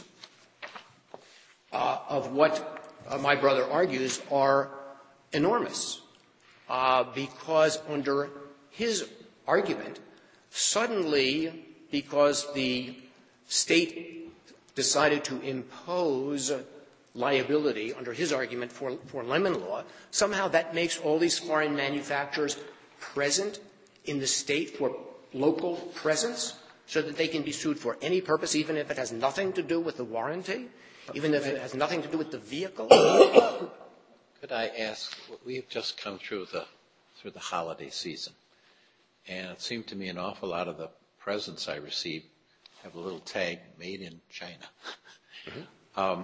of what my brother argues are enormous, because under his argument, Suddenly, because the state decided to impose liability under his argument for lemon law, somehow that makes all these foreign manufacturers present in the state for local presence so that they can be sued for any purpose, even if it has nothing to do with the warranty, even if it has nothing to do with the vehicle? Could I ask, we've just come through the holiday season, and it seemed to me an awful lot of the presents I received have a little tag, made in China. Mm-hmm.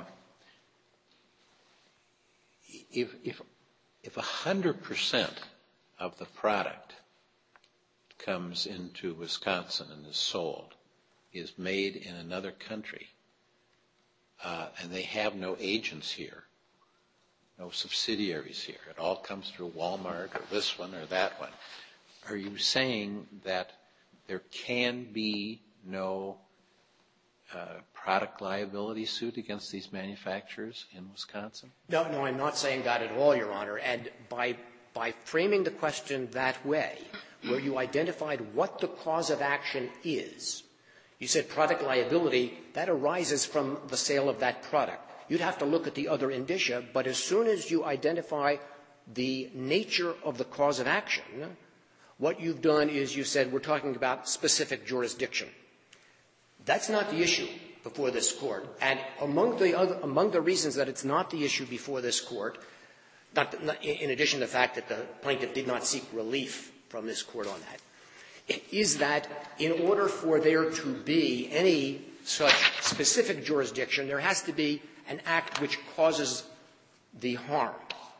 If 100% of the product comes into Wisconsin and is sold, is made in another country, and they have no agents here, no subsidiaries here, it all comes through Walmart or this one or that one, are you saying that there can be no product liability suit against these manufacturers in Wisconsin? No, I'm not saying that at all, Your Honor. And by framing the question that way, where you identified what the cause of action is, you said product liability, that arises from the sale of that product. You'd have to look at the other indicia, but as soon as you identify the nature of the cause of action, what you've done is you said we're talking about specific jurisdiction. That's not the issue before this Court. And among the reasons that it's not the issue before this Court, in addition to the fact that the plaintiff did not seek relief from this Court on that, is that in order for there to be any such specific jurisdiction, there has to be an act which causes the harm.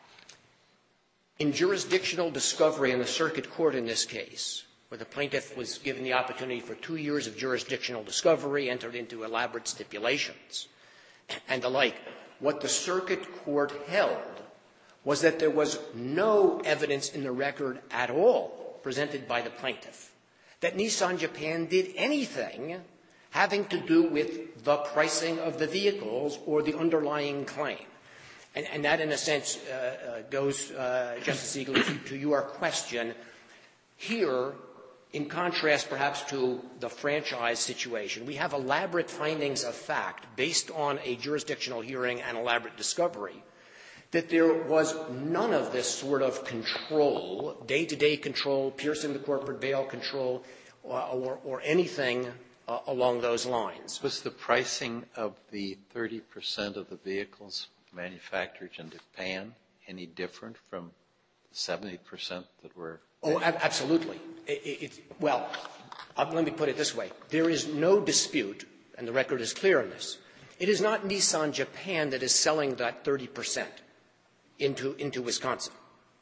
In jurisdictional discovery in the circuit court in this case, where the plaintiff was given the opportunity for 2 years of jurisdictional discovery, entered into elaborate stipulations, and the like, what the circuit court held was that there was no evidence in the record at all presented by the plaintiff that Nissan Japan did anything having to do with the pricing of the vehicles or the underlying claim. And that, in a sense, goes, Justice Eagle, to your question. Here, in contrast perhaps to the franchise situation, we have elaborate findings of fact based on a jurisdictional hearing and elaborate discovery that there was none of this sort of control, day-to-day control, piercing the corporate veil control, or anything along those lines. Was the pricing of the 30% of the vehicles manufactured in Japan any different from the 70% that were? Oh, absolutely. Well, let me put it this way. There is no dispute, and the record is clear on this. It is not Nissan Japan that is selling that 30% into Wisconsin.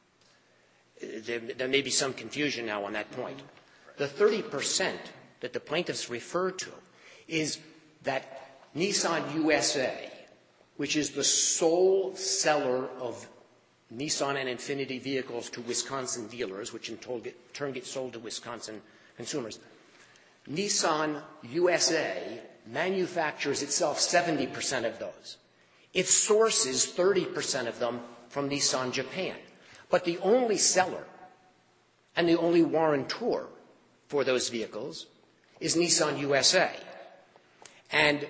There may be some confusion now on that point. The 30% that the plaintiffs refer to is that Nissan USA, which is the sole seller of Nissan and Infiniti vehicles to Wisconsin dealers, which in turn get sold to Wisconsin consumers. Nissan USA manufactures itself 70% of those. It sources 30% of them from Nissan Japan. But the only seller and the only warrantor for those vehicles is Nissan USA. And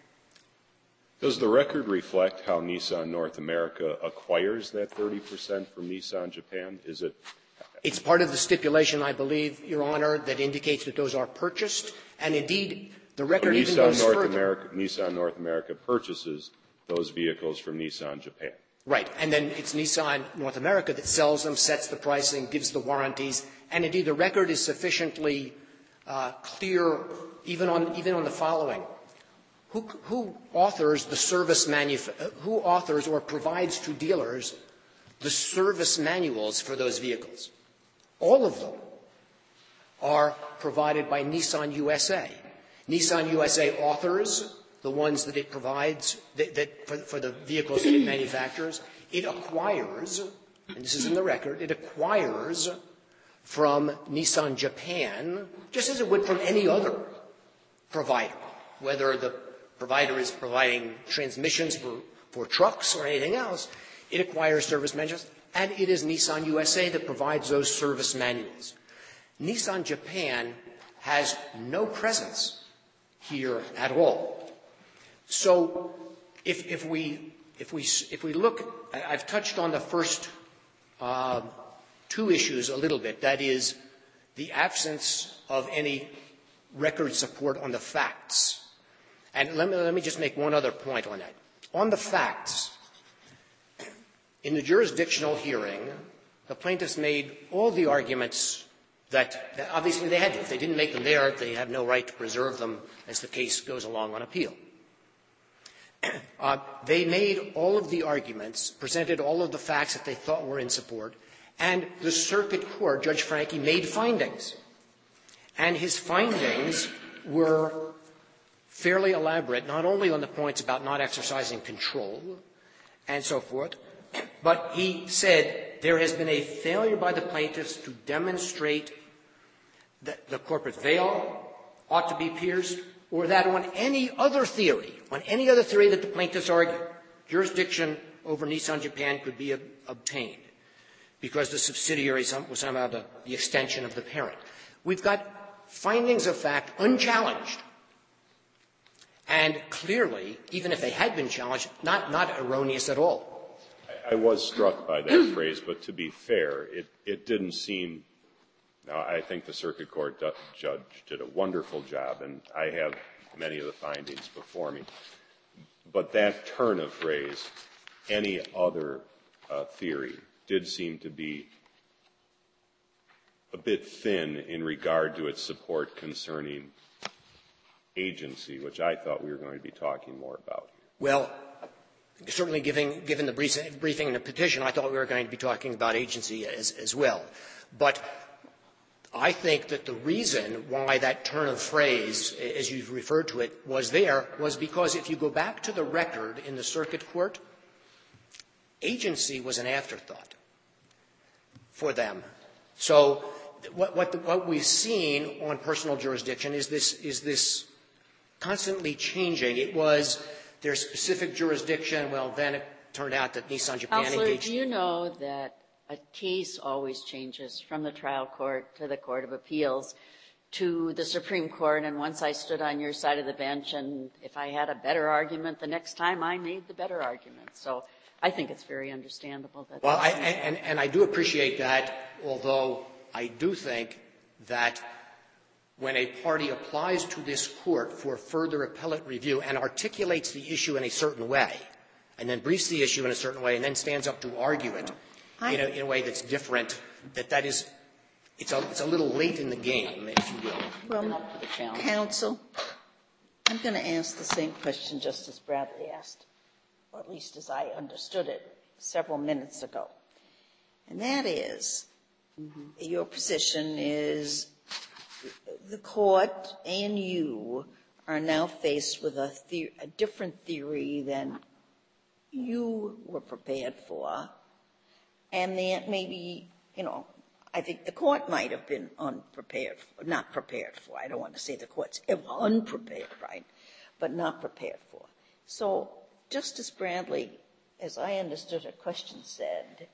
does the record reflect how Nissan North America acquires that 30% from Nissan Japan? Is it? It's part of the stipulation, I believe, Your Honor, that indicates that those are purchased. And indeed, the record even goes further. Nissan North America purchases those vehicles from Nissan Japan. Right. And then it's Nissan North America that sells them, sets the pricing, gives the warranties. And indeed, the record is sufficiently clear even on the following. Who authors the service who authors or provides to dealers the service manuals for those vehicles? All of them are provided by Nissan USA. Nissan USA authors the ones that it provides for the vehicles that it manufactures. It acquires, and this is in the record, it acquires from Nissan Japan, just as it would from any other provider, whether the provider is providing transmissions for trucks or anything else. It acquires service manuals, and it is Nissan USA that provides those service manuals. Nissan Japan has no presence here at all. So if we look, I've touched on the first two issues a little bit. That is the absence of any record support on the facts. And let me just make one other point on that. On the facts, in the jurisdictional hearing, the plaintiffs made all the arguments that obviously they had to. If they didn't make them there, they have no right to preserve them as the case goes along on appeal. They made all of the arguments, presented all of the facts that they thought were in support, and the circuit court, Judge Franke, made findings. And his findings were fairly elaborate, not only on the points about not exercising control and so forth, but he said there has been a failure by the plaintiffs to demonstrate that the corporate veil ought to be pierced, or that on any other theory that the plaintiffs argued, jurisdiction over Nissan Japan could be obtained because the subsidiary was somehow the extension of the parent. We've got findings of fact unchallenged. And clearly, even if they had been challenged, not erroneous at all. I was struck by that phrase, but to be fair, it didn't seem. Now, I think the circuit court judge did a wonderful job, and I have many of the findings before me. But that turn of phrase, any other theory, did seem to be a bit thin in regard to its support concerning agency, which I thought we were going to be talking more about. Well, certainly given the briefing and the petition, I thought we were going to be talking about agency as well. But I think that the reason why that turn of phrase, as you've referred to it, was because if you go back to the record in the circuit court, agency was an afterthought for them. So what we've seen on personal jurisdiction is this constantly changing. It was their specific jurisdiction. Well, then it turned out that Nissan Japan Counselor, engaged. do you know that a case always changes from the trial court to the Court of Appeals to the Supreme Court, and once I stood on your side of the bench, and if I had a better argument the next time, I made the better argument. So I think it's very understandable that. Well, and I do appreciate that, although I do think that when a party applies to this court for further appellate review and articulates the issue in a certain way, and then briefs the issue in a certain way, and then stands up to argue it in a way that's different, that is, it's a little late in the game, if you will. Well, counsel, I'm going to ask the same question Justice Bradley asked, or at least as I understood it several minutes ago. And that is, your position is the court and you are now faced with a different theory than you were prepared for, and that maybe, I think the court might have been not prepared for. I don't want to say the court's unprepared, right, but not prepared for. So Justice Bradley, as I understood her question, said,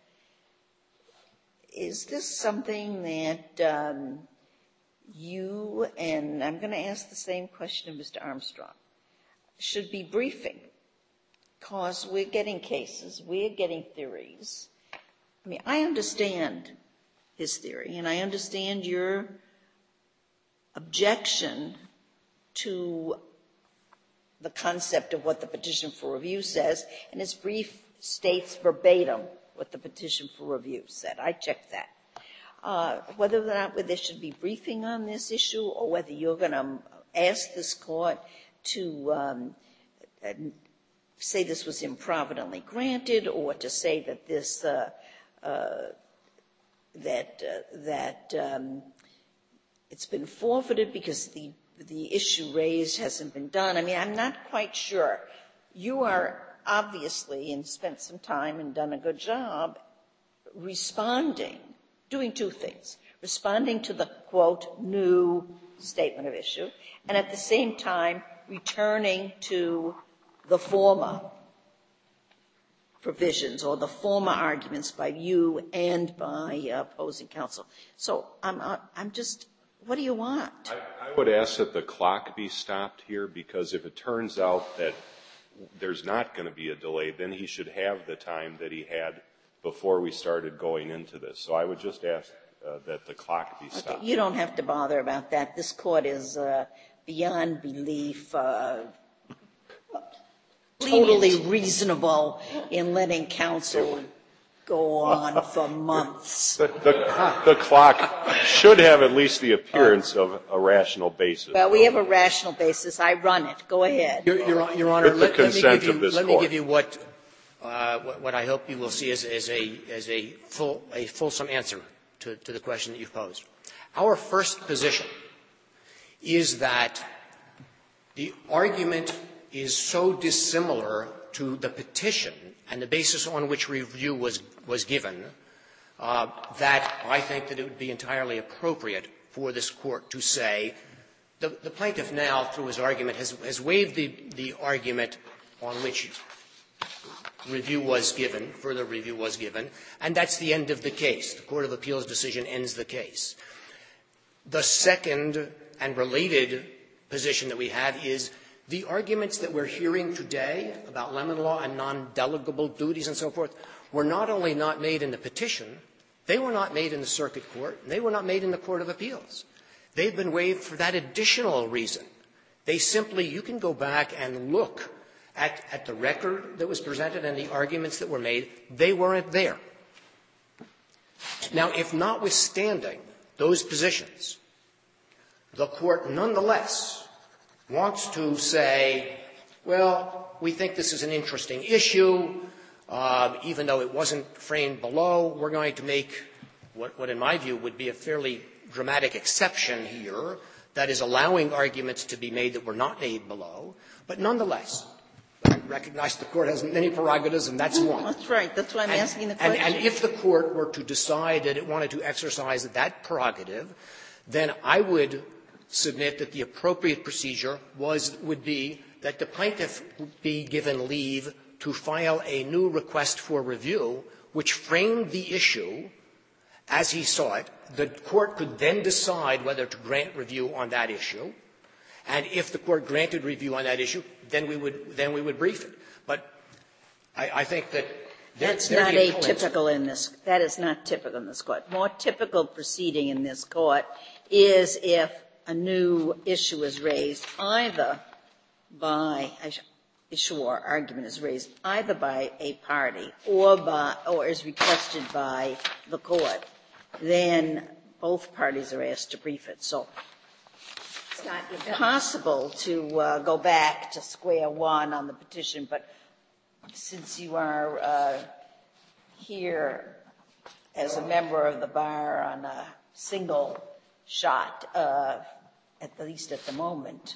is this something that you, and I'm going to ask the same question of Mr. Armstrong, should be briefing? Because we're getting cases, we're getting theories. I mean, I understand his theory, and I understand your objection to the concept of what the petition for review says, and his brief states verbatim what the petition for review said. I checked that. Whether or not there should be briefing on this issue, or whether you're going to ask this court to say this was improvidently granted, or to say that this it's been forfeited because the issue raised hasn't been done. I mean, I'm not quite sure. You are obviously, and spent some time and done a good job, responding, doing two things. Responding to the, quote, new statement of issue, and at the same time returning to the former provisions or the former arguments by you and by opposing counsel. So I'm just What do you want? I would ask that the clock be stopped here, because if it turns out that there's not going to be a delay, then he should have the time that he had before we started going into this. So I would just ask that the clock be stopped. Okay, you don't have to bother about that. This court is beyond belief totally reasonable in letting counsel go on for months. The clock should have at least the appearance of a rational basis. Well, we have a rational basis. I run it. Go ahead. Your Honor, With the consent of this let me court. give you what I hope you will see as a fulsome answer to the question that you've posed. Our first position is that the argument is so dissimilar to the petition and the basis on which review was given that I think that it would be entirely appropriate for this court to say the plaintiff now, through his argument, has waived the argument on which review was given, further review was given, and that's the end of the case. The Court of Appeals decision ends the case. The second and related position that we have is the arguments that we're hearing today about Lemon Law and non-delegable duties and so forth were not only not made in the petition, they were not made in the circuit court, and they were not made in the Court of Appeals. They've been waived for that additional reason. They simply, you can go back and look at the record that was presented and the arguments that were made. They weren't there. Now, if notwithstanding those positions, the Court nonetheless wants to say, well, we think this is an interesting issue, even though it wasn't framed below, we're going to make what in my view would be a fairly dramatic exception here, that is allowing arguments to be made that were not made below, but nonetheless, I recognize the Court has many prerogatives, and that's one. That's right. That's why I'm asking the question. And if the Court were to decide that it wanted to exercise that prerogative, then I would submit that the appropriate procedure would be that the plaintiff be given leave to file a new request for review, which framed the issue as he saw it. The Court could then decide whether to grant review on that issue. And if the Court granted review on that issue, then we would brief it. But I think that that's not atypical in this. That is not typical in this Court. More typical proceeding in this Court is if a new issue is raised either by issue or argument is raised either by a party or is requested by the Court, then both parties are asked to brief it. So it's not impossible to go back to square one on the petition, but since you are here as a member of the bar on a single shot, at least at the moment,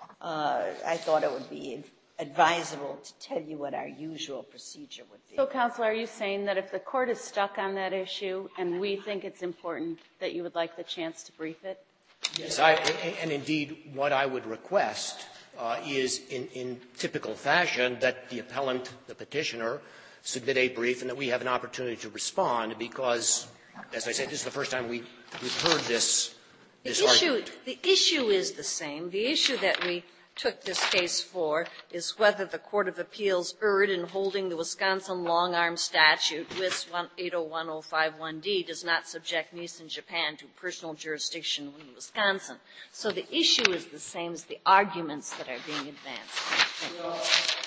I thought it would be advisable to tell you what our usual procedure would be. So, Counselor, are you saying that if the Court is stuck on that issue and we think it's important, that you would like the chance to brief it? Yes, and indeed what I would request is in typical fashion that the appellant, the petitioner, submit a brief and that we have an opportunity to respond because, as I said, this is the first time we've heard this argument. The issue is the same. The issue that we took this case for is whether the Court of Appeals erred in holding the Wisconsin long-arm statute, WIS 801051D, does not subject Nissan Japan to personal jurisdiction in Wisconsin. So the issue is the same as the arguments that are being advanced.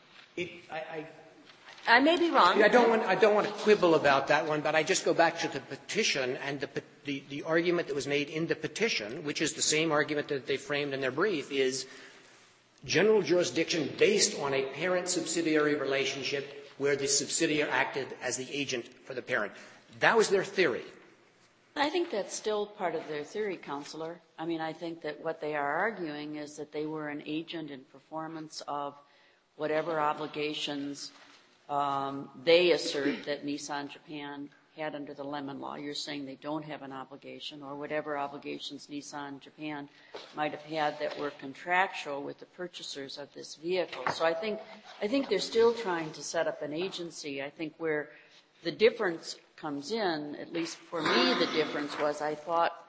I may be wrong. I don't want to quibble about that one, but I just go back to the petition and the argument that was made in the petition, which is the same argument that they framed in their brief, is general jurisdiction based on a parent-subsidiary relationship where the subsidiary acted as the agent for the parent. That was their theory. I think that's still part of their theory, Counselor. I mean, I think that what they are arguing is that they were an agent in performance of whatever obligations they assert that Nissan Japan had under the Lemon Law. You're saying they don't have an obligation, or whatever obligations Nissan Japan might have had that were contractual with the purchasers of this vehicle. So I think they're still trying to set up an agency. I think where the difference comes in, at least for me the difference was I thought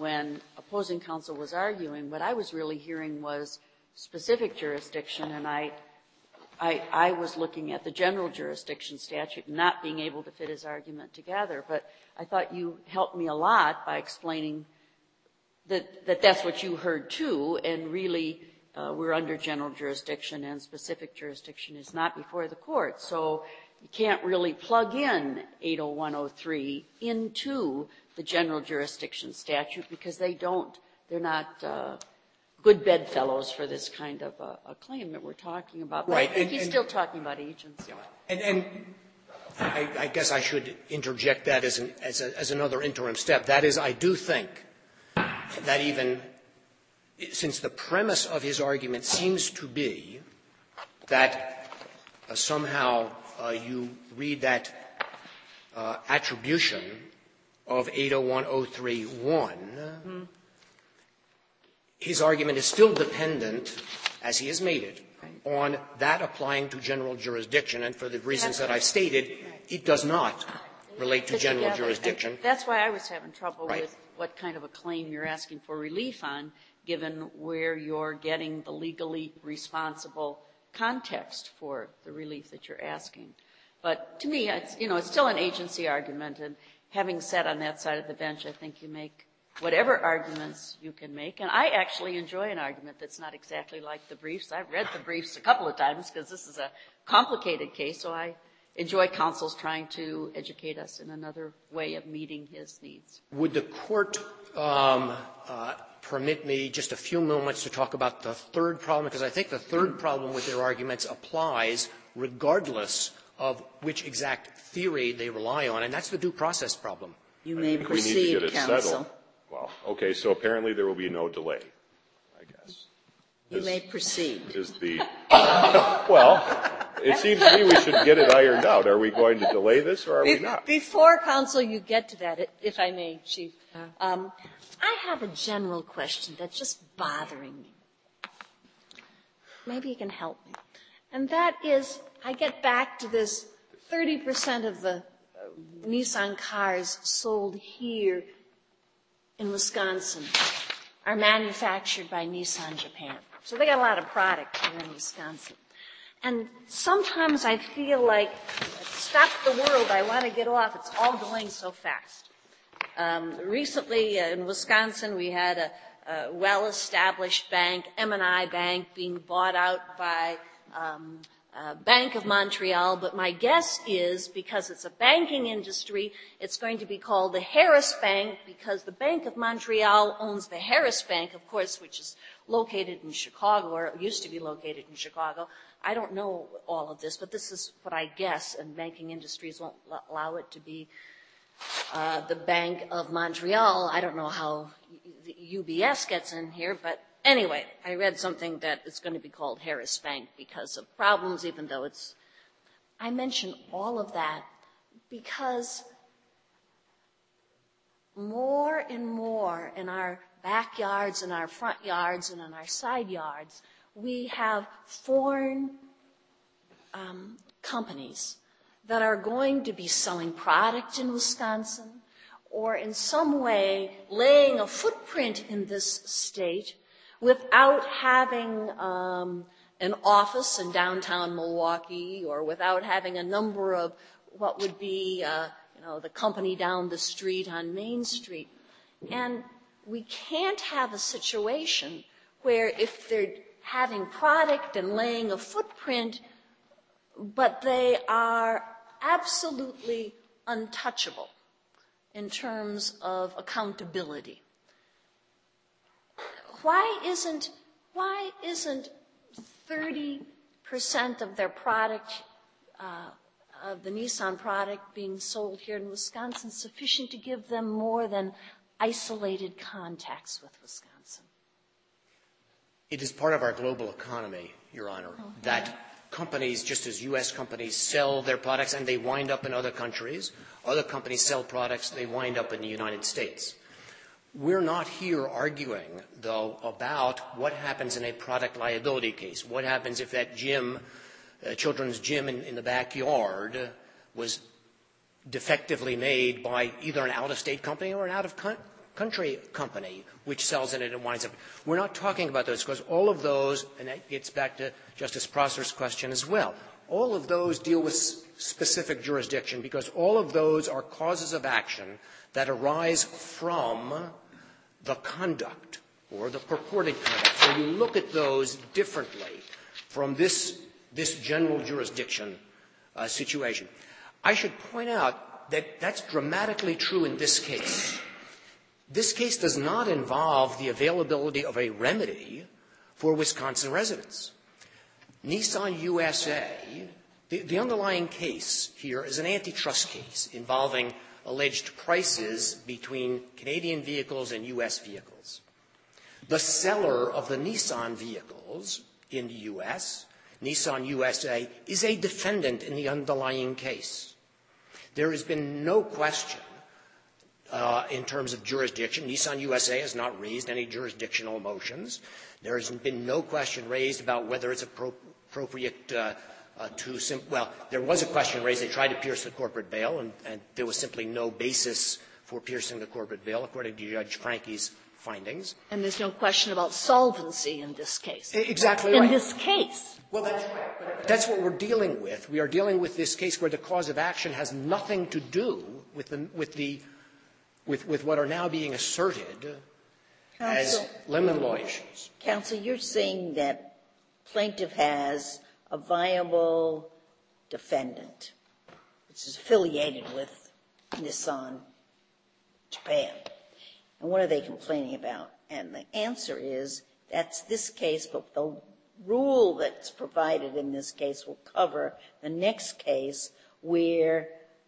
when opposing counsel was arguing, what I was really hearing was specific jurisdiction, and I was looking at the general jurisdiction statute, not being able to fit his argument together. But I thought you helped me a lot by explaining that that's what you heard too, and really we're under general jurisdiction and specific jurisdiction is not before the court. So you can't really plug in 80103 into the general jurisdiction statute because they're not good bedfellows for this kind of a claim that we're talking about. But right. I think he's still talking about agency. And I guess I should interject that as another interim step. That is, I do think that even since the premise of his argument seems to be that somehow you read that attribution of 80103(1), his argument is still dependent, as he has made it, on that applying to general jurisdiction. And for the reasons that I stated, it does not relate to general jurisdiction. And that's why I was having trouble with what kind of a claim you're asking for relief on, given where you're getting the legally responsible context for the relief that you're asking. But to me, it's still an agency argument. And having sat on that side of the bench, I think you make whatever arguments you can make. And I actually enjoy an argument that's not exactly like the briefs. I've read the briefs a couple of times because this is a complicated case, so I enjoy counsel's trying to educate us in another way of meeting his needs. Would the court permit me just a few moments to talk about the third problem? Because I think the third problem with their arguments applies regardless of which exact theory they rely on, and that's the due process problem. You may we proceed, need to get it counsel. settled. Well, okay, so apparently there will be no delay, I guess. You may proceed. Well, it seems to me we should get it ironed out. Are we going to delay this or are we not? Before, counsel, you get to that, if I may, Chief, I have a general question that's just bothering me. Maybe you can help me. And that is, I get back to this 30% of the Nissan cars sold here in Wisconsin are manufactured by Nissan Japan. So they got a lot of product here in Wisconsin. And sometimes I feel like, stop the world, I want to get off. It's all going so fast. Recently in Wisconsin, we had a well-established bank, M&I Bank, being bought out by Bank of Montreal. But my guess is, because it's a banking industry, it's going to be called the Harris Bank, because the Bank of Montreal owns the Harris Bank, of course, which is located in Chicago, or it used to be located in Chicago. I don't know all of this, but this is what I guess, and banking industries won't allow it to be the Bank of Montreal. I don't know how the UBS gets in here, but anyway, I read something that it's going to be called Harris Bank because of problems, even though it's... I mention all of that because more and more in our backyards, in our front yards, and in our side yards, we have foreign companies that are going to be selling product in Wisconsin or in some way laying a footprint in this state without having an office in downtown Milwaukee or without having a number of what would be, the company down the street on Main Street. And we can't have a situation where if they're having product and laying a footprint, but they are absolutely untouchable in terms of accountability. Why isn't 30% of their product, of the Nissan product being sold here in Wisconsin sufficient to give them more than isolated contacts with Wisconsin? It is part of our global economy, Your Honor, that companies, just as U.S. companies, sell their products and they wind up in other countries. Other companies sell products, they wind up in the United States. We're not here arguing, though, about what happens in a product liability case. What happens if that gym, children's gym in the backyard, was defectively made by either an out-of-state company or an Country Company, which sells in it and winds up. We're not talking about those because all of those, and that gets back to Justice Prosser's question as well, all of those deal with specific jurisdiction because all of those are causes of action that arise from the conduct or the purported conduct. So you look at those differently from this general jurisdiction situation. I should point out that that's dramatically true in this case. This case does not involve the availability of a remedy for Wisconsin residents. Nissan USA, the underlying case here is an antitrust case involving alleged prices between Canadian vehicles and U.S. vehicles. The seller of the Nissan vehicles in the U.S., Nissan USA, is a defendant in the underlying case. There has been no question in terms of jurisdiction. Nissan USA has not raised any jurisdictional motions. There has been no question raised about whether it's appropriate there was a question raised. They tried to pierce the corporate veil, and there was simply no basis for piercing the corporate veil, according to Judge Frankie's findings. And there's no question about solvency in this case. Exactly right. In this case. Well, that's right. But that's what we're dealing with. We are dealing with this case where the cause of action has nothing to do with what are now being asserted as lemon law issues. Counsel, you're saying that plaintiff has a viable defendant, which is affiliated with Nissan Japan. And what are they complaining about? And the answer is that's this case, but the rule that's provided in this case will cover the next case where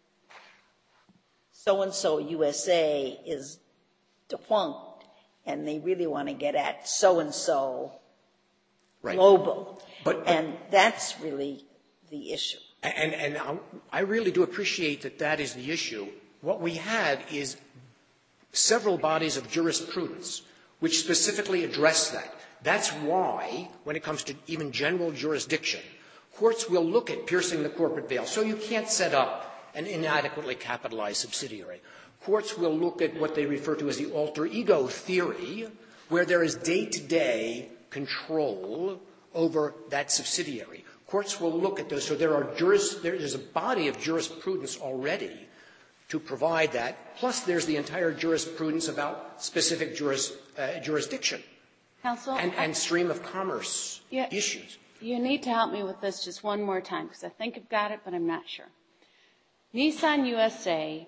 so-and-so USA is defunct, and they really want to get at so-and-so global. And that's really the issue. And I really do appreciate that that is the issue. What we have is several bodies of jurisprudence which specifically address that. That's why, when it comes to even general jurisdiction, courts will look at piercing the corporate veil. So you can't set up an inadequately capitalized subsidiary. Courts will look at what they refer to as the alter ego theory, where there is day-to-day control over that subsidiary. Courts will look at those. So there's a body of jurisprudence already to provide that. Plus, there's the entire jurisprudence about specific jurisdiction. Counsel? And stream of commerce issues. You need to help me with this just one more time, because I think I've got it, but I'm not sure. Nissan USA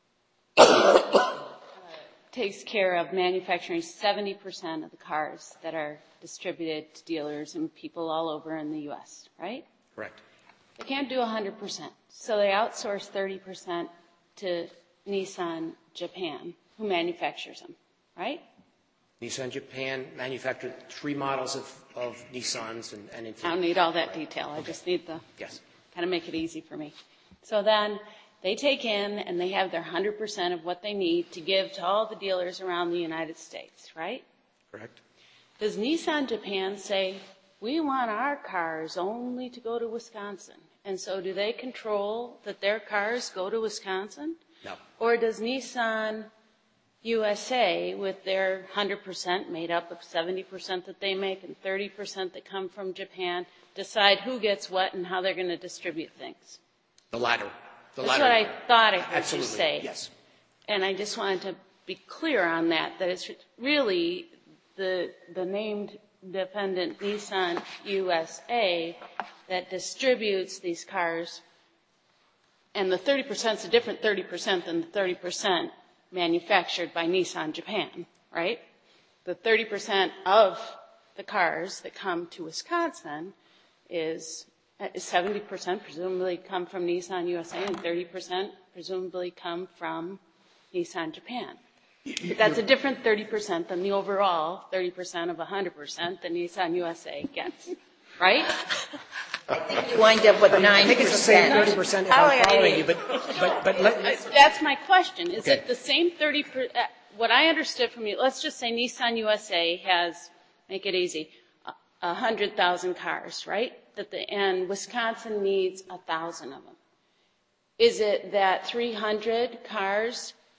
takes care of manufacturing 70% of the cars that are distributed to dealers and people all over in the U.S., right? Correct. They can't do 100%, so they outsource 30% to Nissan Japan, who manufactures them, right? Nissan Japan manufactured 3 models of Nissans and Infiniti. I don't need all that detail. I just need the kind of make it easy for me. So then they take in and they have their 100% of what they need to give to all the dealers around the United States, right? Correct. Does Nissan Japan say, we want our cars only to go to Wisconsin? And so do they control that their cars go to Wisconsin? No. Or does Nissan USA, with their 100% made up of 70% that they make and 30% that come from Japan, decide who gets what and how they're going to distribute things? The latter. That's what I thought I heard you say. Yes. And I just wanted to be clear on that it's really the named defendant, Nissan USA, that distributes these cars. And the 30% is a different 30% than the 30% manufactured by Nissan Japan, right? The 30% of the cars that come to Wisconsin is 70% presumably come from Nissan USA and 30% presumably come from Nissan Japan. But that's a different 30% than the overall 30% of 100% that Nissan USA gets, right? You wind up with 9%. I think it's the same 30% if I'm following you, but that's my question. Is it the same 30%? What I understood from you, let's just say Nissan USA has, make it easy, 100,000 cars, right? And Wisconsin needs 1,000 of them. Is it that 300 cars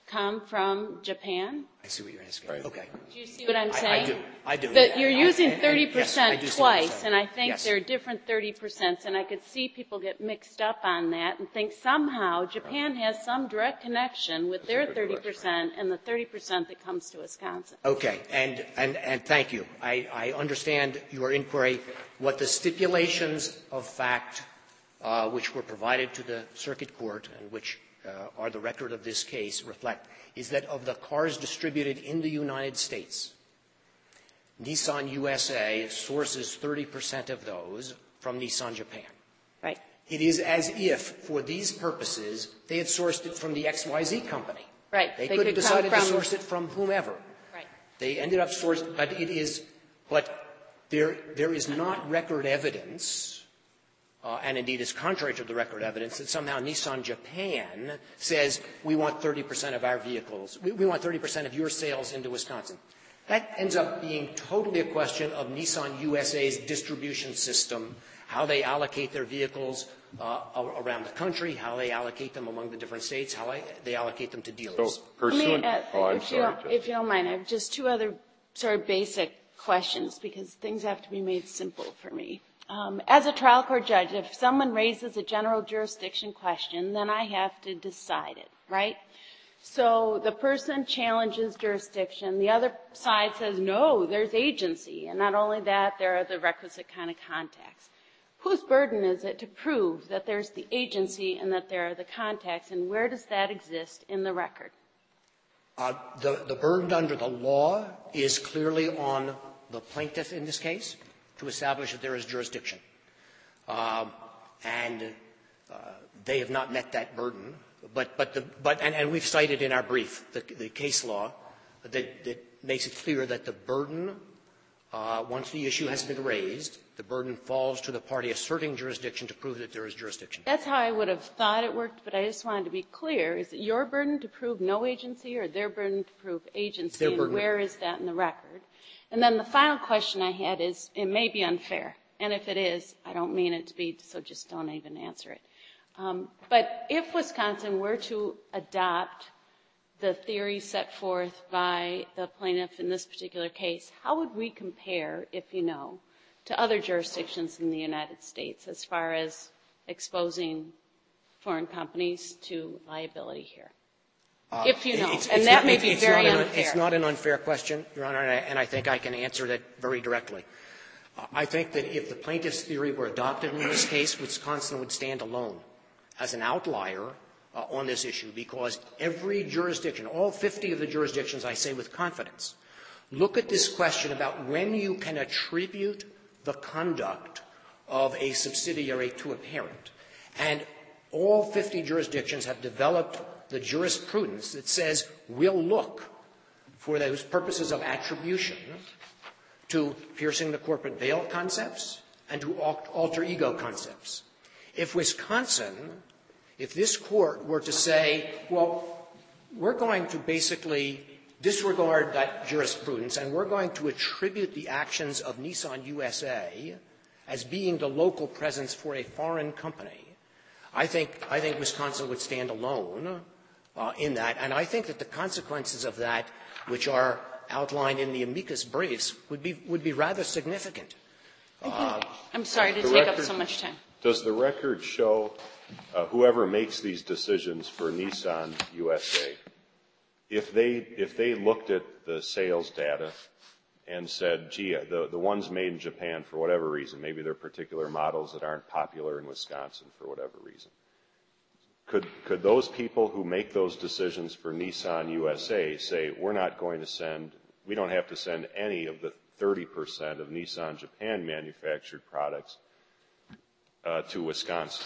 come from Japan? I see what you're asking. Right. Okay. Do you see what I'm saying? I do. That you're using 30% yes, I do see what you're twice, saying. and I think Yes. there are different 30%, and I could see people get mixed up on that and think somehow Japan has some direct connection with their 30% and the 30% that comes to Wisconsin. Okay, and thank you. I understand your inquiry. What the stipulations of fact which were provided to the circuit court and which are the record of this case reflect is that of the cars distributed in the United States, Nissan USA sources 30% of those from Nissan Japan. Right. It is as if, for these purposes, they had sourced it from the XYZ company. Right. They could have decided to source it from whomever. Right. They ended up sourcing, but there is not record evidence, and indeed is contrary to the record evidence, that somehow Nissan Japan says, we want 30% of our vehicles, we want 30% of your sales into Wisconsin. That ends up being totally a question of Nissan USA's distribution system, how they allocate their vehicles around the country, how they allocate them among the different states, how they allocate them to dealers. So, pursuant, if you don't mind, I have just two other sort of basic questions because things have to be made simple for me. As a trial court judge, if someone raises a general jurisdiction question, then I have to decide it, right? So the person challenges jurisdiction. The other side says, no, there's agency. And not only that, there are the requisite kind of contacts. Whose burden is it to prove that there's the agency and that there are the contacts, and where does that exist in the record? The burden under the law is clearly on the plaintiff in this case to establish that there is jurisdiction. And they have not met that burden. And we've cited in our brief the case law that makes it clear that the burden, once the issue has been raised, the burden falls to the party asserting jurisdiction to prove that there is jurisdiction. That's how I would have thought it worked, but I just wanted to be clear. Is it your burden to prove no agency or their burden to prove agency, and where is that in the record? And then the final question I had is, it may be unfair, and if it is, I don't mean it to be, so just don't even answer it. But if Wisconsin were to adopt the theory set forth by the plaintiff in this particular case, how would we compare, if you know, to other jurisdictions in the United States as far as exposing foreign companies to liability here? If you know, and that may be very unfair. It's not an unfair question, Your Honor, and I think I can answer that very directly. I think that if the plaintiff's theory were adopted in this case, Wisconsin would stand alone as an outlier on this issue because every jurisdiction, all 50 of the jurisdictions, I say with confidence, look at this question about when you can attribute the conduct of a subsidiary to a parent. And all 50 jurisdictions have developed the jurisprudence that says we'll look for those purposes of attribution to piercing the corporate veil concepts and to alter ego concepts. If Wisconsin, if this court were to say, well, we're going to basically disregard that jurisprudence and we're going to attribute the actions of Nissan USA as being the local presence for a foreign company, I think Wisconsin would stand alone in that. And I think that the consequences of that, which are outlined in the amicus briefs, would be rather significant. I'm sorry to take up so much time. Does the record show whoever makes these decisions for Nissan USA, if they looked at the sales data and said, gee, the ones made in Japan for whatever reason, maybe they're particular models that aren't popular in Wisconsin for whatever reason, could those people who make those decisions for Nissan USA say, we don't have to send any of the 30% of Nissan Japan manufactured products to Wisconsin?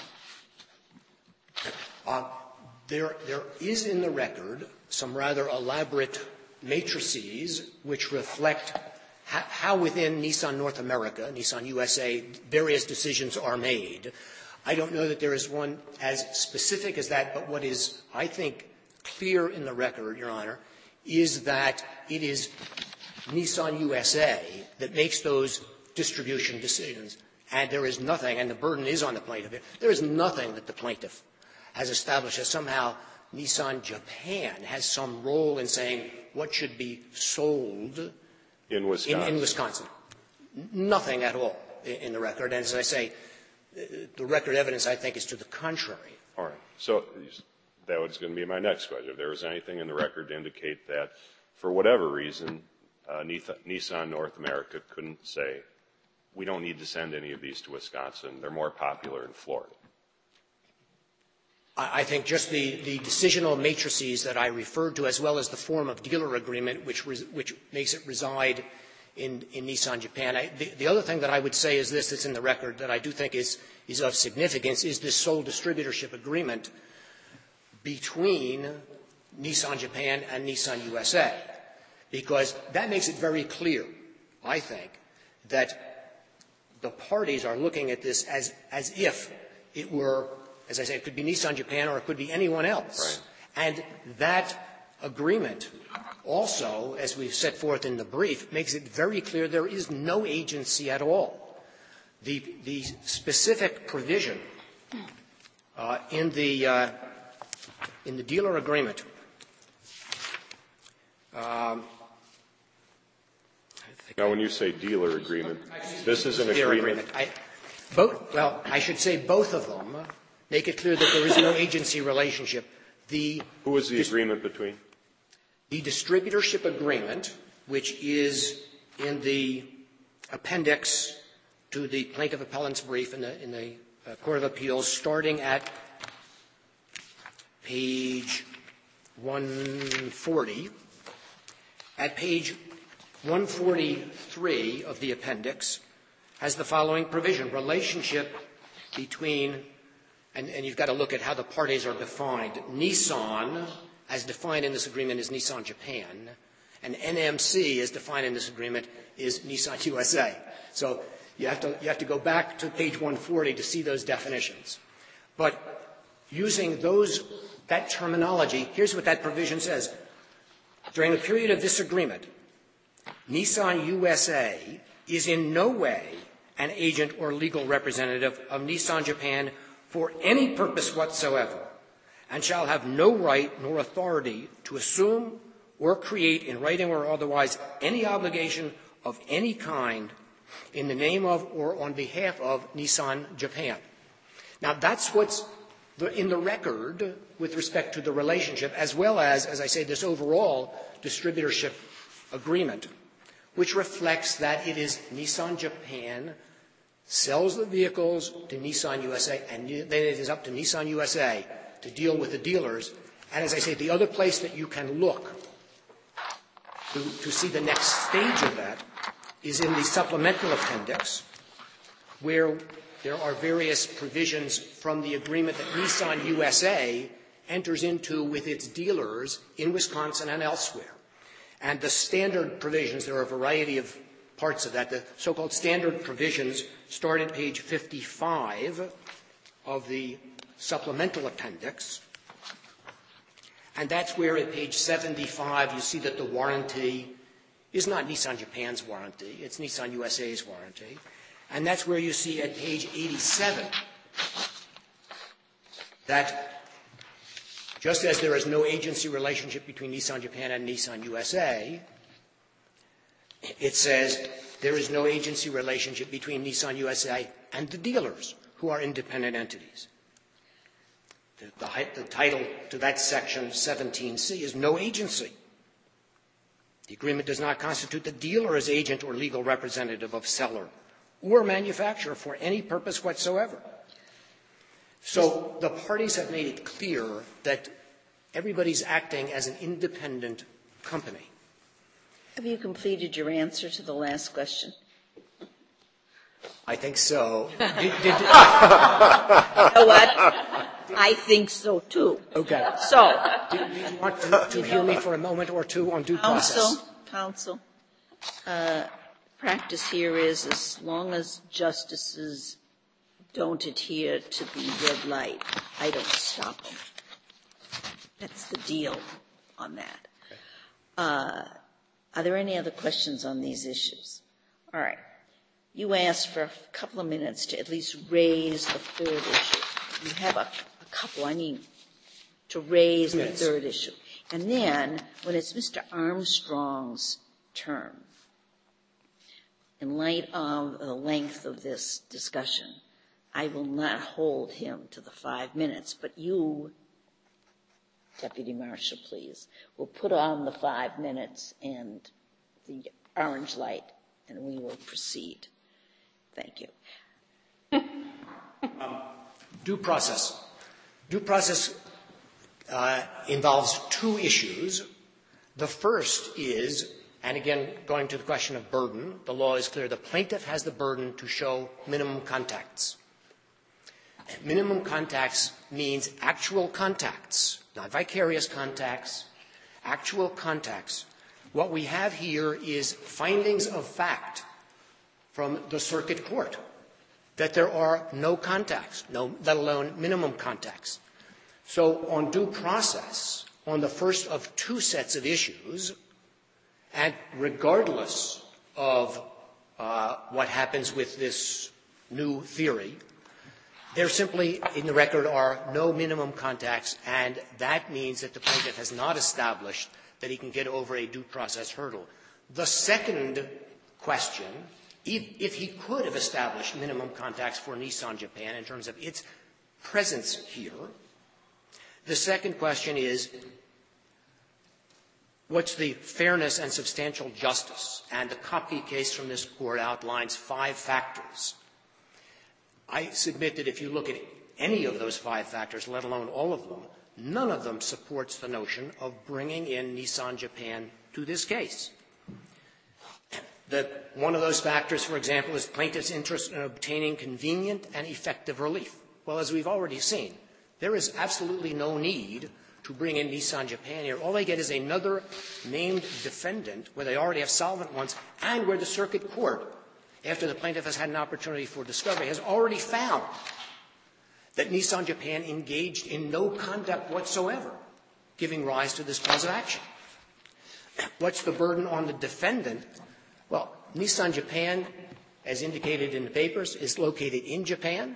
There is in the record some rather elaborate matrices which reflect how within Nissan North America, Nissan USA, various decisions are made. I don't know that there is one as specific as that, but what is, I think, clear in the record, Your Honor, is that it is Nissan USA that makes those distribution decisions. And there is nothing, and the burden is on the plaintiff, there is nothing that the plaintiff has established as somehow Nissan Japan has some role in saying what should be sold In Wisconsin. in Wisconsin. Nothing at all in the record. And as I say, the record evidence, I think, is to the contrary. All right. So that was going to be my next question. If there was anything in the record to indicate that, for whatever reason, Nissan North America couldn't say, we don't need to send any of these to Wisconsin. They're more popular in Florida. I think just the decisional matrices that I referred to, as well as the form of dealer agreement, which makes it reside in Nissan Japan. The other thing that I would say is this, that's in the record, that I do think is of significance, is this sole distributorship agreement between Nissan Japan and Nissan USA, because that makes it very clear, I think, that the parties are looking at this as if it were, as I say, it could be Nissan Japan or it could be anyone else. Right. And that agreement also, as we've set forth in the brief, makes it very clear there is no agency at all. The specific provision in the dealer agreement now, when you say dealer agreement, this is an agreement. I should say both of them make it clear that there is no agency relationship. Who is the agreement between? The distributorship agreement, which is in the appendix to the plaintiff appellant's brief in the Court of Appeals, starting at page 140. At page 143 of the appendix has the following provision: relationship between, and you've got to look at how the parties are defined. Nissan, as defined in this agreement, is Nissan Japan, and NMC, as defined in this agreement, is Nissan USA. So you have to go back to page 140 to see those definitions. But using that terminology, here's what that provision says. During the period of this agreement, Nissan USA is in no way an agent or legal representative of Nissan Japan for any purpose whatsoever, and shall have no right nor authority to assume or create in writing or otherwise any obligation of any kind in the name of or on behalf of Nissan Japan. Now, that's what's in the record with respect to the relationship, as well as I say, this overall distributorship agreement, which reflects that it is Nissan Japan sells the vehicles to Nissan USA, and then it is up to Nissan USA to deal with the dealers. And as I say, the other place that you can look to see the next stage of that is in the supplemental appendix, where there are various provisions from the agreement that Nissan USA enters into with its dealers in Wisconsin and elsewhere. And the standard provisions, there are a variety of parts of that. The so-called standard provisions start at page 55 of the supplemental appendix. And that's where at page 75 you see that the warranty is not Nissan Japan's warranty, it's Nissan USA's warranty. And that's where you see at page 87 that just as there is no agency relationship between Nissan Japan and Nissan USA, it says there is no agency relationship between Nissan USA and the dealers, who are independent entities. The title to that section, 17C, is no agency. The agreement does not constitute the dealer as agent or legal representative of seller or manufacturer for any purpose whatsoever. So the parties have made it clear that everybody's acting as an independent company. Have you completed your answer to the last question? I think so. You know what? I think so, too. Okay. So, do you want to hear me for a moment or two on due process? Counsel, practice here is as long as justices don't adhere to the red light, I don't stop them. That's the deal on that. Are there any other questions on these issues? All right. You asked for a couple of minutes to at least raise the third issue. You have a couple, to raise the Minutes. third issue. And then, when it's Mr. Armstrong's turn, in light of the length of this discussion, I will not hold him to the 5 minutes, but you, Deputy Marshal, please, will put on the 5 minutes and the orange light, and we will proceed. Thank you. Due process. Due process involves two issues. The first is, and again, going to the question of burden, the law is clear. The plaintiff has the burden to show minimum contacts. Minimum contacts means actual contacts, not vicarious contacts, actual contacts. What we have here is findings of fact from the circuit court that there are no contacts, let alone minimum contacts. So on due process, on the first of two sets of issues, and regardless of what happens with this new theory, there simply, in the record, are no minimum contacts, and that means that the plaintiff has not established that he can get over a due process hurdle. The second question, if he could have established minimum contacts for Nissan Japan in terms of its presence here, the second question is, what's the fairness and substantial justice? And the Kopke case from this court outlines 5 factors. I submit that if you look at any of those 5 factors, let alone all of them, none of them supports the notion of bringing in Nissan Japan to this case. One of those factors, for example, is plaintiff's interest in obtaining convenient and effective relief. Well, as we've already seen, there is absolutely no need to bring in Nissan Japan here. All they get is another named defendant where they already have solvent ones and where the circuit court, after the plaintiff has had an opportunity for discovery, has already found that Nissan Japan engaged in no conduct whatsoever, giving rise to this cause of action. What's the burden on the defendant? Well, Nissan Japan, as indicated in the papers, is located in Japan.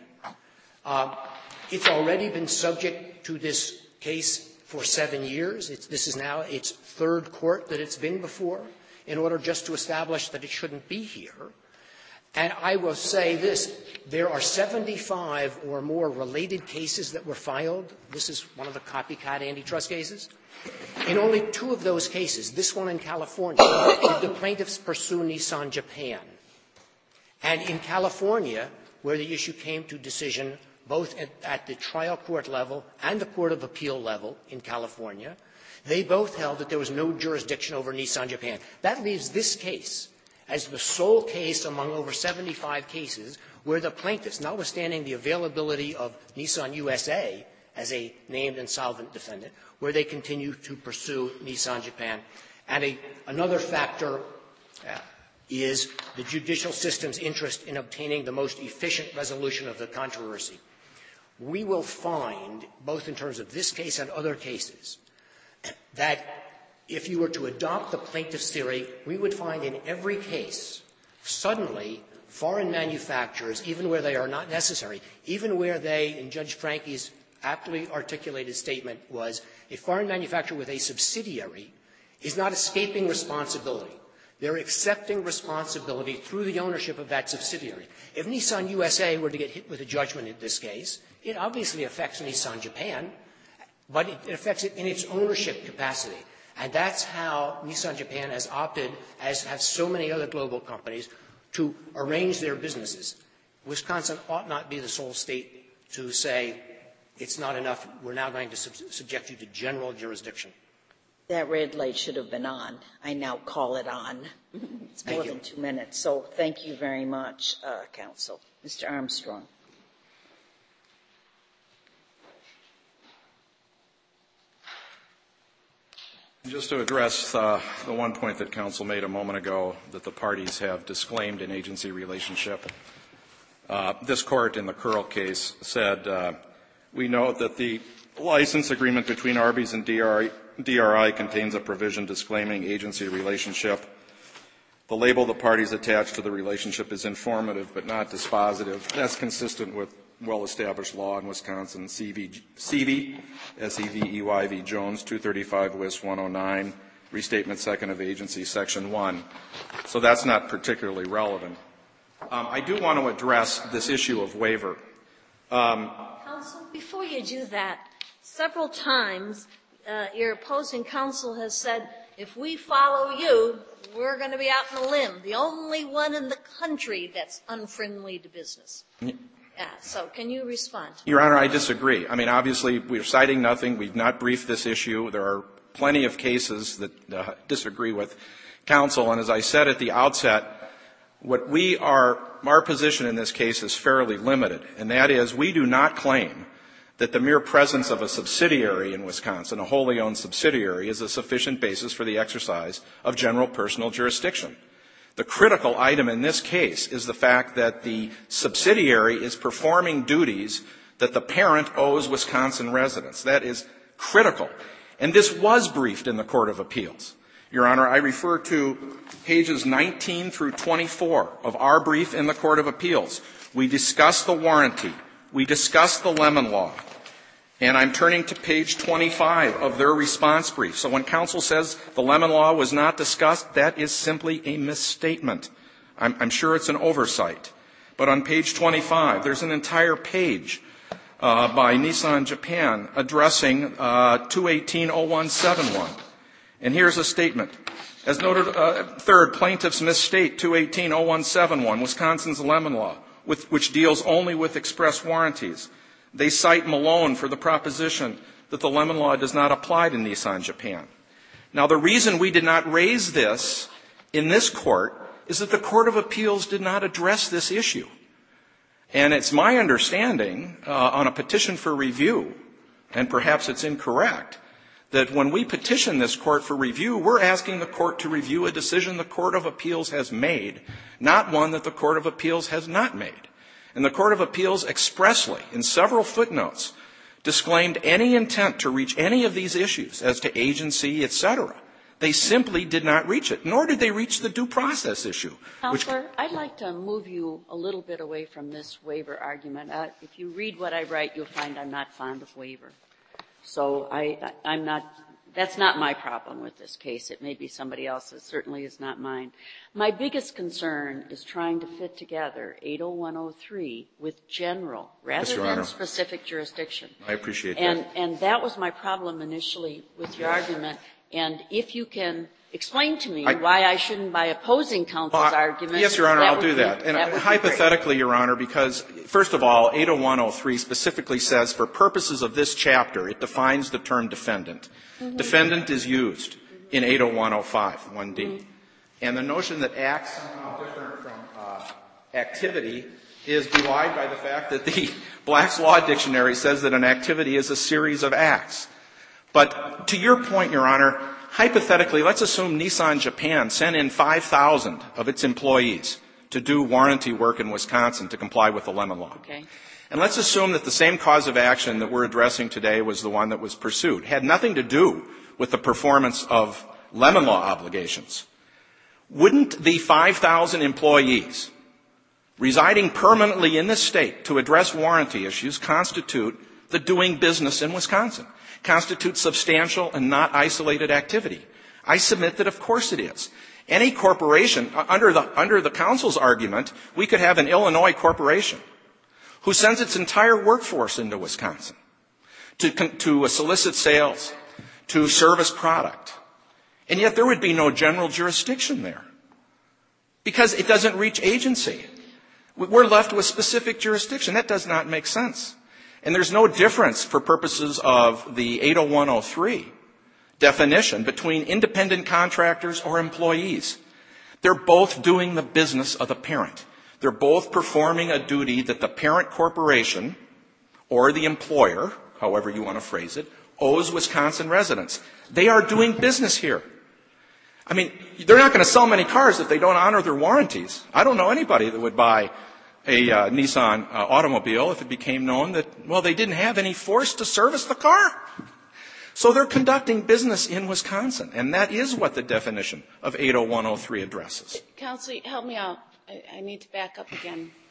It's already been subject to this case for 7 years. This is now its 3rd court that it's been before in order just to establish that it shouldn't be here. And I will say this, there are 75 or more related cases that were filed. This is one of the copycat antitrust cases. In only 2 of those cases, this one in California, did the plaintiffs pursue Nissan Japan. And in California, where the issue came to decision both at the trial court level and the court of appeal level in California, they both held that there was no jurisdiction over Nissan Japan. That leaves this case as the sole case among over 75 cases where the plaintiffs, notwithstanding the availability of Nissan USA as a named insolvent defendant, where they continue to pursue Nissan Japan. And another factor is the judicial system's interest in obtaining the most efficient resolution of the controversy. We will find, both in terms of this case and other cases, that if you were to adopt the plaintiff's theory, we would find in every case, suddenly, foreign manufacturers, even where they are not necessary, even where they, in Judge Frankie's aptly articulated statement, was a foreign manufacturer with a subsidiary is not escaping responsibility. They're accepting responsibility through the ownership of that subsidiary. If Nissan USA were to get hit with a judgment in this case, it obviously affects Nissan Japan, but it affects it in its ownership capacity. And that's how Nissan Japan has opted, as have so many other global companies, to arrange their businesses. Wisconsin ought not be the sole state to say, it's not enough, we're now going to subject you to general jurisdiction. That red light should have been on. I now call it on. It's more than 2 minutes. So thank you very much, counsel. Mr. Armstrong. Just to address the one point that counsel made a moment ago, that the parties have disclaimed an agency relationship. This court in the Curl case said, we note that the license agreement between Arby's and DRI contains a provision disclaiming agency relationship. The label the parties attach to the relationship is informative but not dispositive. That's consistent with well-established law in Wisconsin, Sevey, S-E-V-E-Y v. Jones, 235 Wis 109, Restatement Second of Agency, Section 1. So that's not particularly relevant. I do want to address this issue of waiver. Counsel, before you do that, several times your opposing counsel has said, if we follow you, we're going to be out on a limb, the only one in the country that's unfriendly to business. So can you respond? Your Honor, I disagree. I mean, obviously, we're citing nothing. We've not briefed this issue. There are plenty of cases that disagree with counsel. And as I said at the outset, our position in this case is fairly limited. And that is, we do not claim that the mere presence of a subsidiary in Wisconsin, a wholly owned subsidiary, is a sufficient basis for the exercise of general personal jurisdiction. The critical item in this case is the fact that the subsidiary is performing duties that the parent owes Wisconsin residents. That is critical. And this was briefed in the Court of Appeals. Your Honor, I refer to pages 19 through 24 of our brief in the Court of Appeals. We discussed the warranty. We discussed the Lemon Law. And I'm turning to page 25 of their response brief. So when counsel says the Lemon Law was not discussed, that is simply a misstatement. I'm sure it's an oversight. But on page 25, there's an entire page by Nissan Japan addressing 218-0171. And here's a statement. As noted, third, plaintiffs misstate 218-0171, Wisconsin's Lemon Law, which deals only with express warranties. They cite Malone for the proposition that the Lemon Law does not apply to Nissan Japan. Now, the reason we did not raise this in this court is that the Court of Appeals did not address this issue. And it's my understanding on a petition for review, and perhaps it's incorrect, that when we petition this court for review, we're asking the court to review a decision the Court of Appeals has made, not one that the Court of Appeals has not made. And the Court of Appeals expressly, in several footnotes, disclaimed any intent to reach any of these issues as to agency, etc. They simply did not reach it, nor did they reach the due process issue. Counselor, I'd like to move you a little bit away from this waiver argument. If you read what I write, you'll find I'm not fond of waiver. So I'm not, that's not my problem with this case. It may be somebody else's. Certainly is not mine. My biggest concern is trying to fit together 80103 with general rather than specific jurisdiction. I appreciate that. And that was my problem initially with your argument. And if you can explain to me why I shouldn't, by opposing counsel's argument. Yes, Your Honor, I'll do that. And hypothetically, Your Honor, because, first of all, 80103 specifically says for purposes of this chapter, it defines the term defendant. Mm-hmm. Defendant is used in 80105, 1D. And the notion that acts somehow different from activity is belied by the fact that the Black's Law Dictionary says that an activity is a series of acts. But to your point, Your Honor, hypothetically, let's assume Nissan Japan sent in 5,000 of its employees to do warranty work in Wisconsin to comply with the Lemon Law. Okay. And let's assume that the same cause of action that we're addressing today was the one that was pursued. It had nothing to do with the performance of Lemon Law obligations. Wouldn't the 5,000 employees residing permanently in this state to address warranty issues constitute the doing business in Wisconsin? Constitute substantial and not isolated activity? I submit that of course it is. Any corporation, under the council's argument, we could have an Illinois corporation who sends its entire workforce into Wisconsin to solicit sales, to service product. And yet there would be no general jurisdiction there because it doesn't reach agency. We're left with specific jurisdiction. That does not make sense. And there's no difference for purposes of the 80103 definition between independent contractors or employees. They're both doing the business of the parent. They're both performing a duty that the parent corporation or the employer, however you want to phrase it, owes Wisconsin residents. They are doing business here. I mean, they're not going to sell many cars if they don't honor their warranties. I don't know anybody that would buy a Nissan automobile if it became known that, well, they didn't have any force to service the car. So they're conducting business in Wisconsin, and that is what the definition of 80103 addresses. Counsel, help me out. I need to back up again.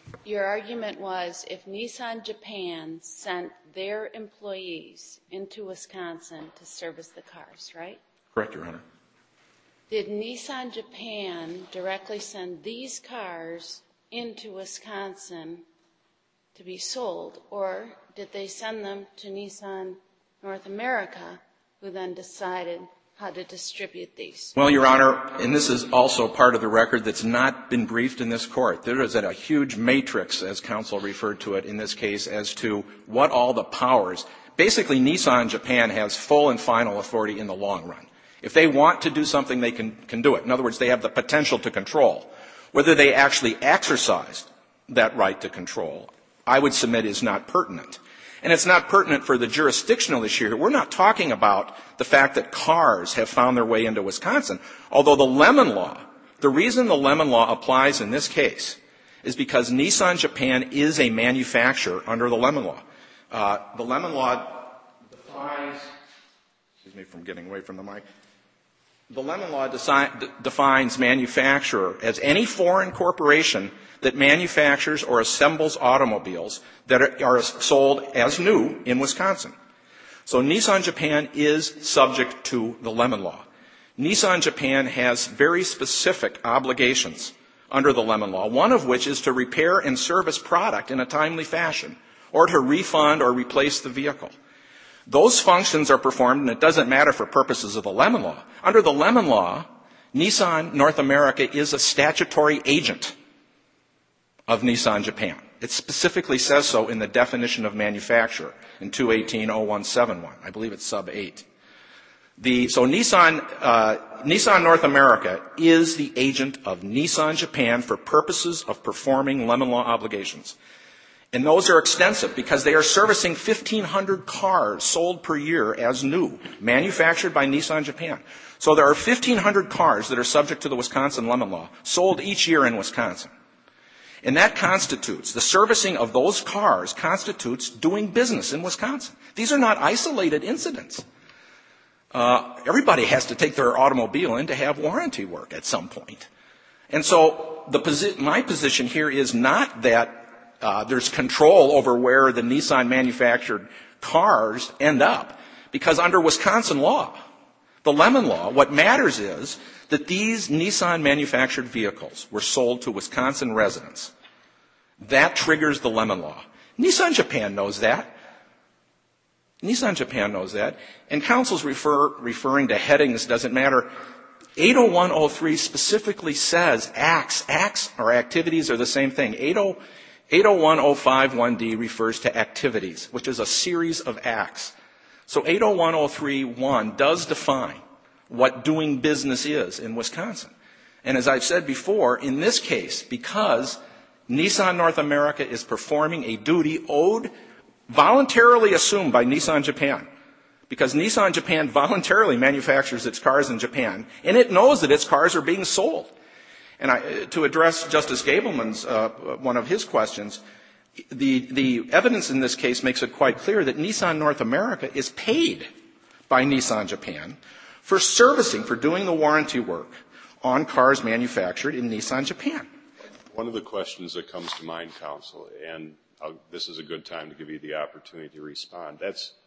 Your argument was if Nissan Japan sent their employees into Wisconsin to service the cars, right? Correct, Your Honor. Did Nissan Japan directly send these cars into Wisconsin to be sold, or did they send them to Nissan North America, who then decided how to distribute these? Well, Your Honor, and this is also part of the record that's not been briefed in this court. There is a huge matrix, as counsel referred to it in this case, as to what all the powers. Basically, Nissan Japan has full and final authority in the long run. If they want to do something, they can do it. In other words, they have the potential to control. Whether they actually exercise that right to control, I would submit, is not pertinent. And it's not pertinent for the jurisdictional issue here. We're not talking about the fact that cars have found their way into Wisconsin. Although the Lemon Law, the reason the Lemon Law applies in this case is because Nissan Japan is a manufacturer under the Lemon Law. The Lemon Law defines, excuse me from getting away from the mic. The Lemon Law defines manufacturer as any foreign corporation that manufactures or assembles automobiles that are sold as new in Wisconsin. So Nissan Japan is subject to the Lemon Law. Nissan Japan has very specific obligations under the Lemon Law, one of which is to repair and service product in a timely fashion, or to refund or replace the vehicle. Those functions are performed, and it doesn't matter for purposes of the Lemon Law. Under the Lemon Law, Nissan North America is a statutory agent of Nissan Japan. It specifically says so in the definition of manufacturer in 218-0171. I believe it's sub 8. So Nissan North America is the agent of Nissan Japan for purposes of performing Lemon Law obligations. And those are extensive because they are servicing 1,500 cars sold per year as new, manufactured by Nissan Japan. So there are 1,500 cars that are subject to the Wisconsin Lemon Law, sold each year in Wisconsin. And that constitutes, the servicing of those cars constitutes doing business in Wisconsin. These are not isolated incidents. Everybody has to take their automobile in to have warranty work at some point. And so my position here is not that there's control over where the Nissan manufactured cars end up, because under Wisconsin law, the Lemon Law, what matters is that these Nissan manufactured vehicles were sold to Wisconsin residents. That triggers the Lemon Law. Nissan Japan knows that. Nissan Japan knows that. And counsel's referring to headings doesn't matter. 80103 specifically says acts or activities are the same thing. 801.051D refers to activities, which is a series of acts. So 801.031 does define what doing business is in Wisconsin. And as I've said before, in this case, because Nissan North America is performing a duty owed, voluntarily assumed by Nissan Japan, because Nissan Japan voluntarily manufactures its cars in Japan, and it knows that its cars are being sold. And to address Justice Gableman's, one of his questions, the evidence in this case makes it quite clear that Nissan North America is paid by Nissan Japan for servicing, for doing the warranty work on cars manufactured in Nissan Japan. One of the questions that comes to mind, counsel, and this is a good time to give you the opportunity to respond.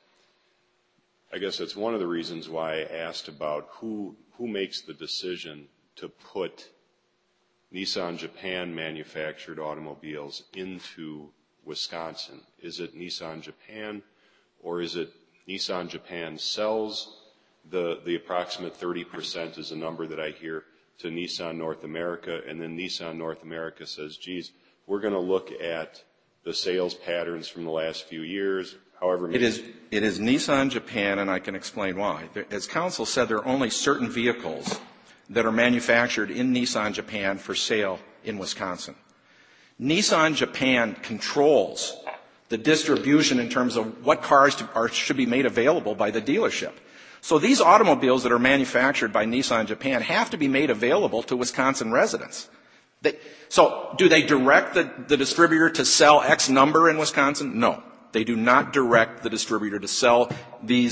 I guess that's one of the reasons why I asked about who makes the decision to put Nissan Japan manufactured automobiles into Wisconsin. Is it Nissan Japan, or is it Nissan Japan sells the approximate 30% is a number that I hear to Nissan North America, and then Nissan North America says, geez, we're going to look at the sales patterns from the last few years, however many. It is Nissan Japan, and I can explain why. As counsel said, there are only certain vehicles that are manufactured in Nissan Japan for sale in Wisconsin. Nissan Japan controls the distribution in terms of what cars should be made available by the dealership. So these automobiles that are manufactured by Nissan Japan have to be made available to Wisconsin residents. So do they direct the distributor to sell X number in Wisconsin? No. They do not direct the distributor to sell these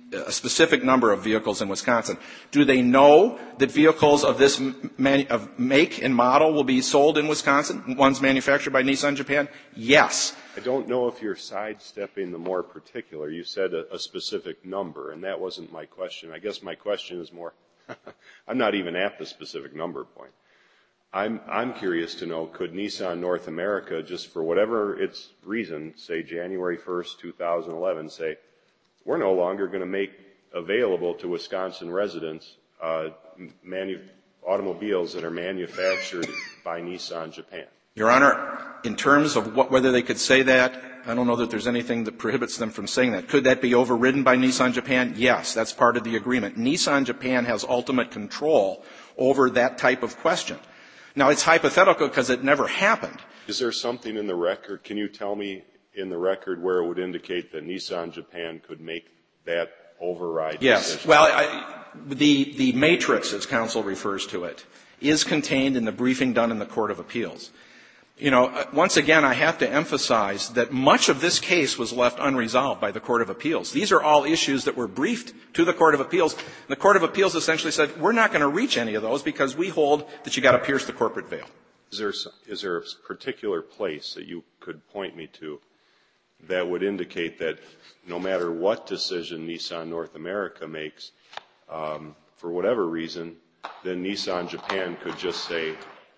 a specific number of vehicles in Wisconsin. Do they know that vehicles of this of make and model will be sold in Wisconsin, ones manufactured by Nissan Japan? Yes. I don't know if you're sidestepping the more particular. You said a specific number, and that wasn't my question. I guess my question is more, I'm not even at the specific number point. I'm curious to know, could Nissan North America, just for whatever its reason, say January 1st, 2011, say, we're no longer going to make available to Wisconsin residents automobiles that are manufactured by Nissan Japan? Your Honor, in terms of whether they could say that, I don't know that there's anything that prohibits them from saying that. Could that be overridden by Nissan Japan? Yes, that's part of the agreement. Nissan Japan has ultimate control over that type of question. Now, it's hypothetical because it never happened. Is there something in the record? Can you tell me in the record where it would indicate that Nissan Japan could make that override Yes. decision? Well, the matrix, as counsel refers to it, is contained in the briefing done in the Court of Appeals. You know, once again, I have to emphasize that much of this case was left unresolved by the Court of Appeals. These are all issues that were briefed to the Court of Appeals. The Court of Appeals essentially said, we're not going to reach any of those because we hold that you got to pierce the corporate veil. Is there a particular place that you could point me to that would indicate that no matter what decision Nissan North America makes, for whatever reason, then Nissan Japan could just say,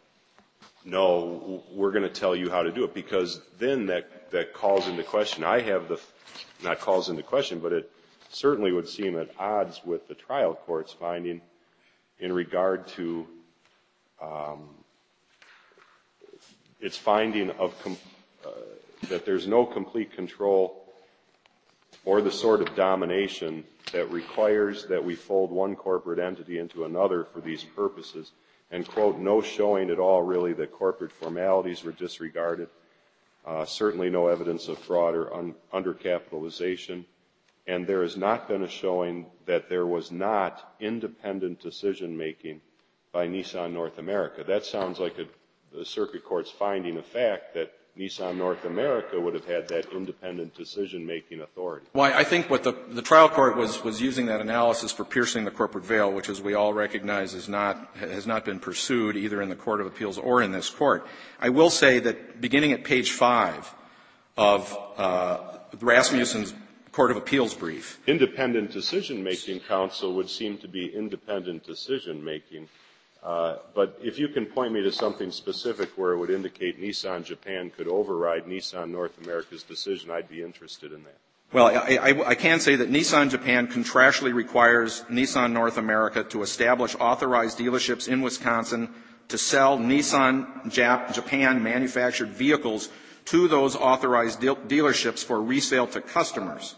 no, we're going to tell you how to do it, because then that calls into question. Not calls into question, but it certainly would seem at odds with the trial court's finding in regard to its finding of that there's no complete control or the sort of domination that requires that we fold one corporate entity into another for these purposes, and, quote, no showing at all really that corporate formalities were disregarded, certainly no evidence of fraud or undercapitalization, and there has not been a showing that there was not independent decision-making by Nissan North America. That sounds like the circuit court's finding of fact that Nissan North America would have had that independent decision-making authority. Well, I think what the trial court was using that analysis for piercing the corporate veil, which, as we all recognize, has not been pursued either in the Court of Appeals or in this court. I will say that beginning at page 5 of Rasmussen's Court of Appeals brief. Independent decision-making, counsel, would seem to be independent decision-making. But if you can point me to something specific where it would indicate Nissan Japan could override Nissan North America's decision, I'd be interested in that. Well, I can say that Nissan Japan contractually requires Nissan North America to establish authorized dealerships in Wisconsin to sell Nissan Japan manufactured vehicles to those authorized dealerships for resale to customers.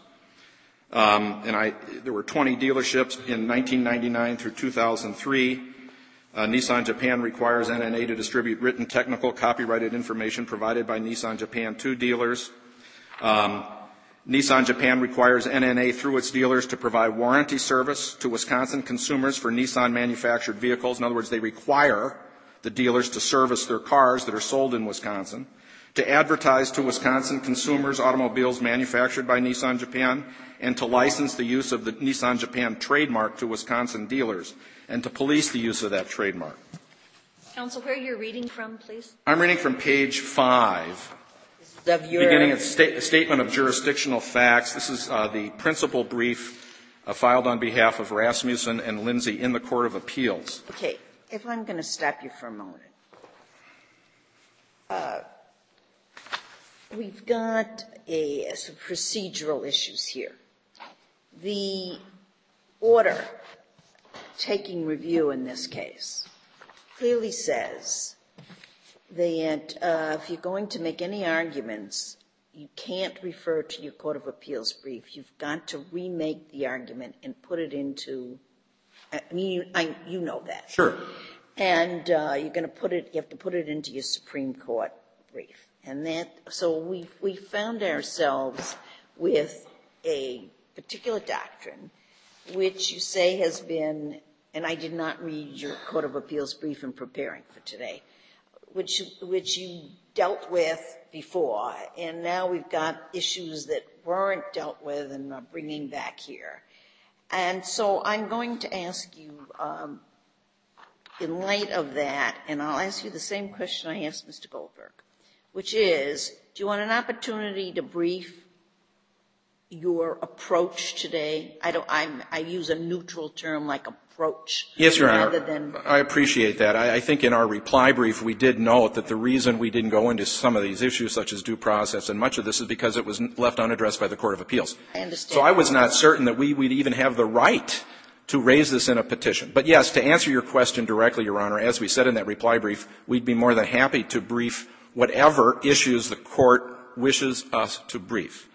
There were 20 dealerships in 1999 through 2003. Nissan Japan requires NNA to distribute written technical copyrighted information provided by Nissan Japan to dealers. Nissan Japan requires NNA through its dealers to provide warranty service to Wisconsin consumers for Nissan manufactured vehicles. In other words, they require the dealers to service their cars that are sold in Wisconsin, to advertise to Wisconsin consumers automobiles manufactured by Nissan Japan, and to license the use of the Nissan Japan trademark to Wisconsin dealers, and to police the use of that trademark. Counsel, where you're reading from, please? I'm reading from page 5, beginning at Statement of Jurisdictional Facts. This is the principal brief filed on behalf of Rasmussen and Lindsay in the Court of Appeals. Okay. If I'm going to stop you for a moment. We've got some procedural issues here. The order taking review in this case clearly says that if you're going to make any arguments, you can't refer to your Court of Appeals brief. You've got to remake the argument and put it into you know that. Sure. And you're going to you have to put it into your Supreme Court brief. And so we found ourselves with a particular doctrine which you say has been, and I did not read your Court of Appeals brief in preparing for today, which you dealt with before, and now we've got issues that weren't dealt with and are bringing back here. And so I'm going to ask you, in light of that, and I'll ask you the same question I asked Mr. Goldberg, which is, do you want an opportunity to brief your approach today? I use a neutral term like approach. Yes, Your rather Honor. than. I appreciate that. I think in our reply brief we did note that the reason we didn't go into some of these issues, such as due process, and much of this is because it was left unaddressed by the Court of Appeals. I understand. So I was not certain that we would even have the right to raise this in a petition. But yes, to answer your question directly, Your Honor, as we said in that reply brief, we'd be more than happy to brief whatever issues the Court wishes us to brief.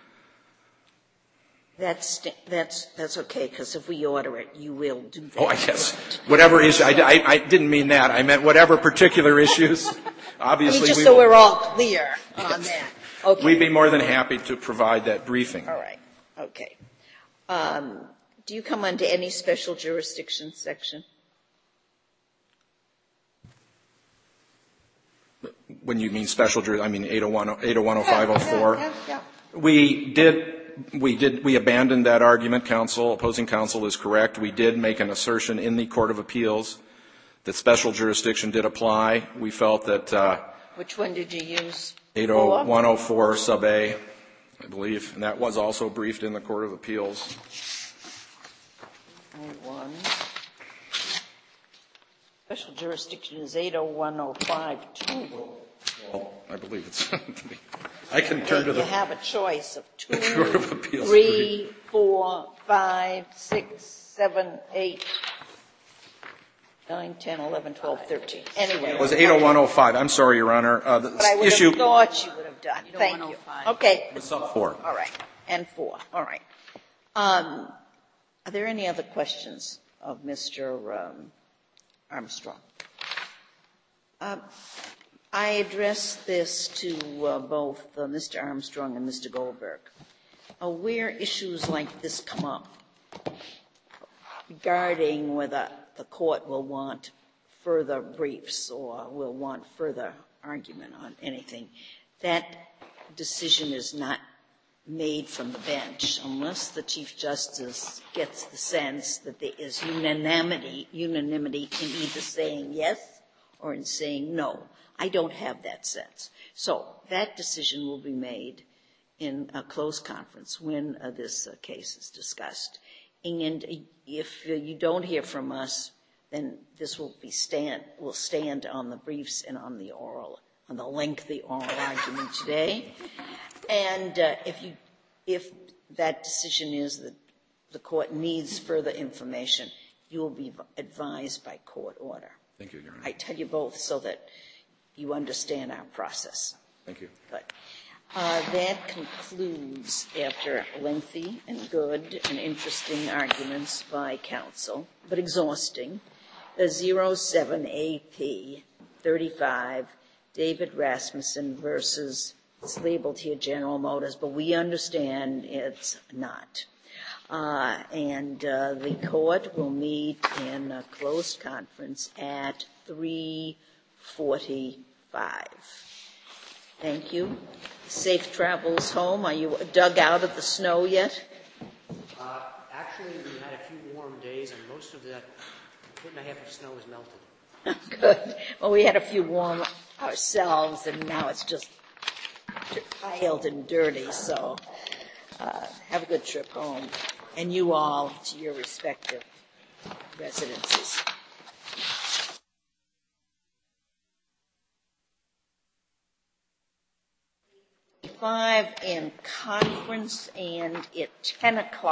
That's okay, because if we order it, you will do that. Oh, I guess. Whatever issue. I didn't mean that. I meant whatever particular issues. Obviously, just so we're all clear on that. Okay. We'd be more than happy to provide that briefing. All right. Okay. Do you come under any special jurisdiction section? When you mean special jurisdiction, I mean 801, 80504. Yeah. We abandoned that argument, counsel. Opposing counsel is correct. We did make an assertion in the Court of Appeals that special jurisdiction did apply. We felt that which one did you use? 80104 sub A, I believe, and that was also briefed in the Court of Appeals. 01. Special jurisdiction is 80105-2. Well, I believe it's. I can turn to the. You have a choice of 2, Court of Appeals 3, 4, 5, 6, 7, 8, 9, 10, 11, 12, 13. Anyway. It was 80105. I'm sorry, Your Honor. But I would have thought you would have done. Thank you. Okay. Sub 4. All right. And 4. All right. Are there any other questions of Mr. Armstrong? I addressed this to both Mr. Armstrong and Mr. Goldberg. Where issues like this come up regarding whether the court will want further briefs or will want further argument on anything, that decision is not made from the bench unless the Chief Justice gets the sense that there is unanimity in either saying yes or in saying no. I don't have that sense. So that decision will be made in a closed conference when this case is discussed. And if you don't hear from us, then this will stand on the briefs and on the lengthy oral argument today. And if that decision is that the court needs further information, you will be advised by court order. Thank you, Your Honor. I tell you both so that you understand our process. Thank you. Good. That concludes, after lengthy and good and interesting arguments by counsel, but exhausting, the 07AP 35 David Rasmussen versus, it's labeled here General Motors, but we understand it's not. And the court will meet in a closed conference at 3:45. Thank you. Safe travels home. Are you dug out of the snow yet? Actually, we had a few warm days, and most of that 1.5 of snow is melted. Good. Well, we had a few warm ourselves, and now it's just piled and dirty. So have a good trip home. And you all to your respective residences. 5 in conference, and at 10 o'clock.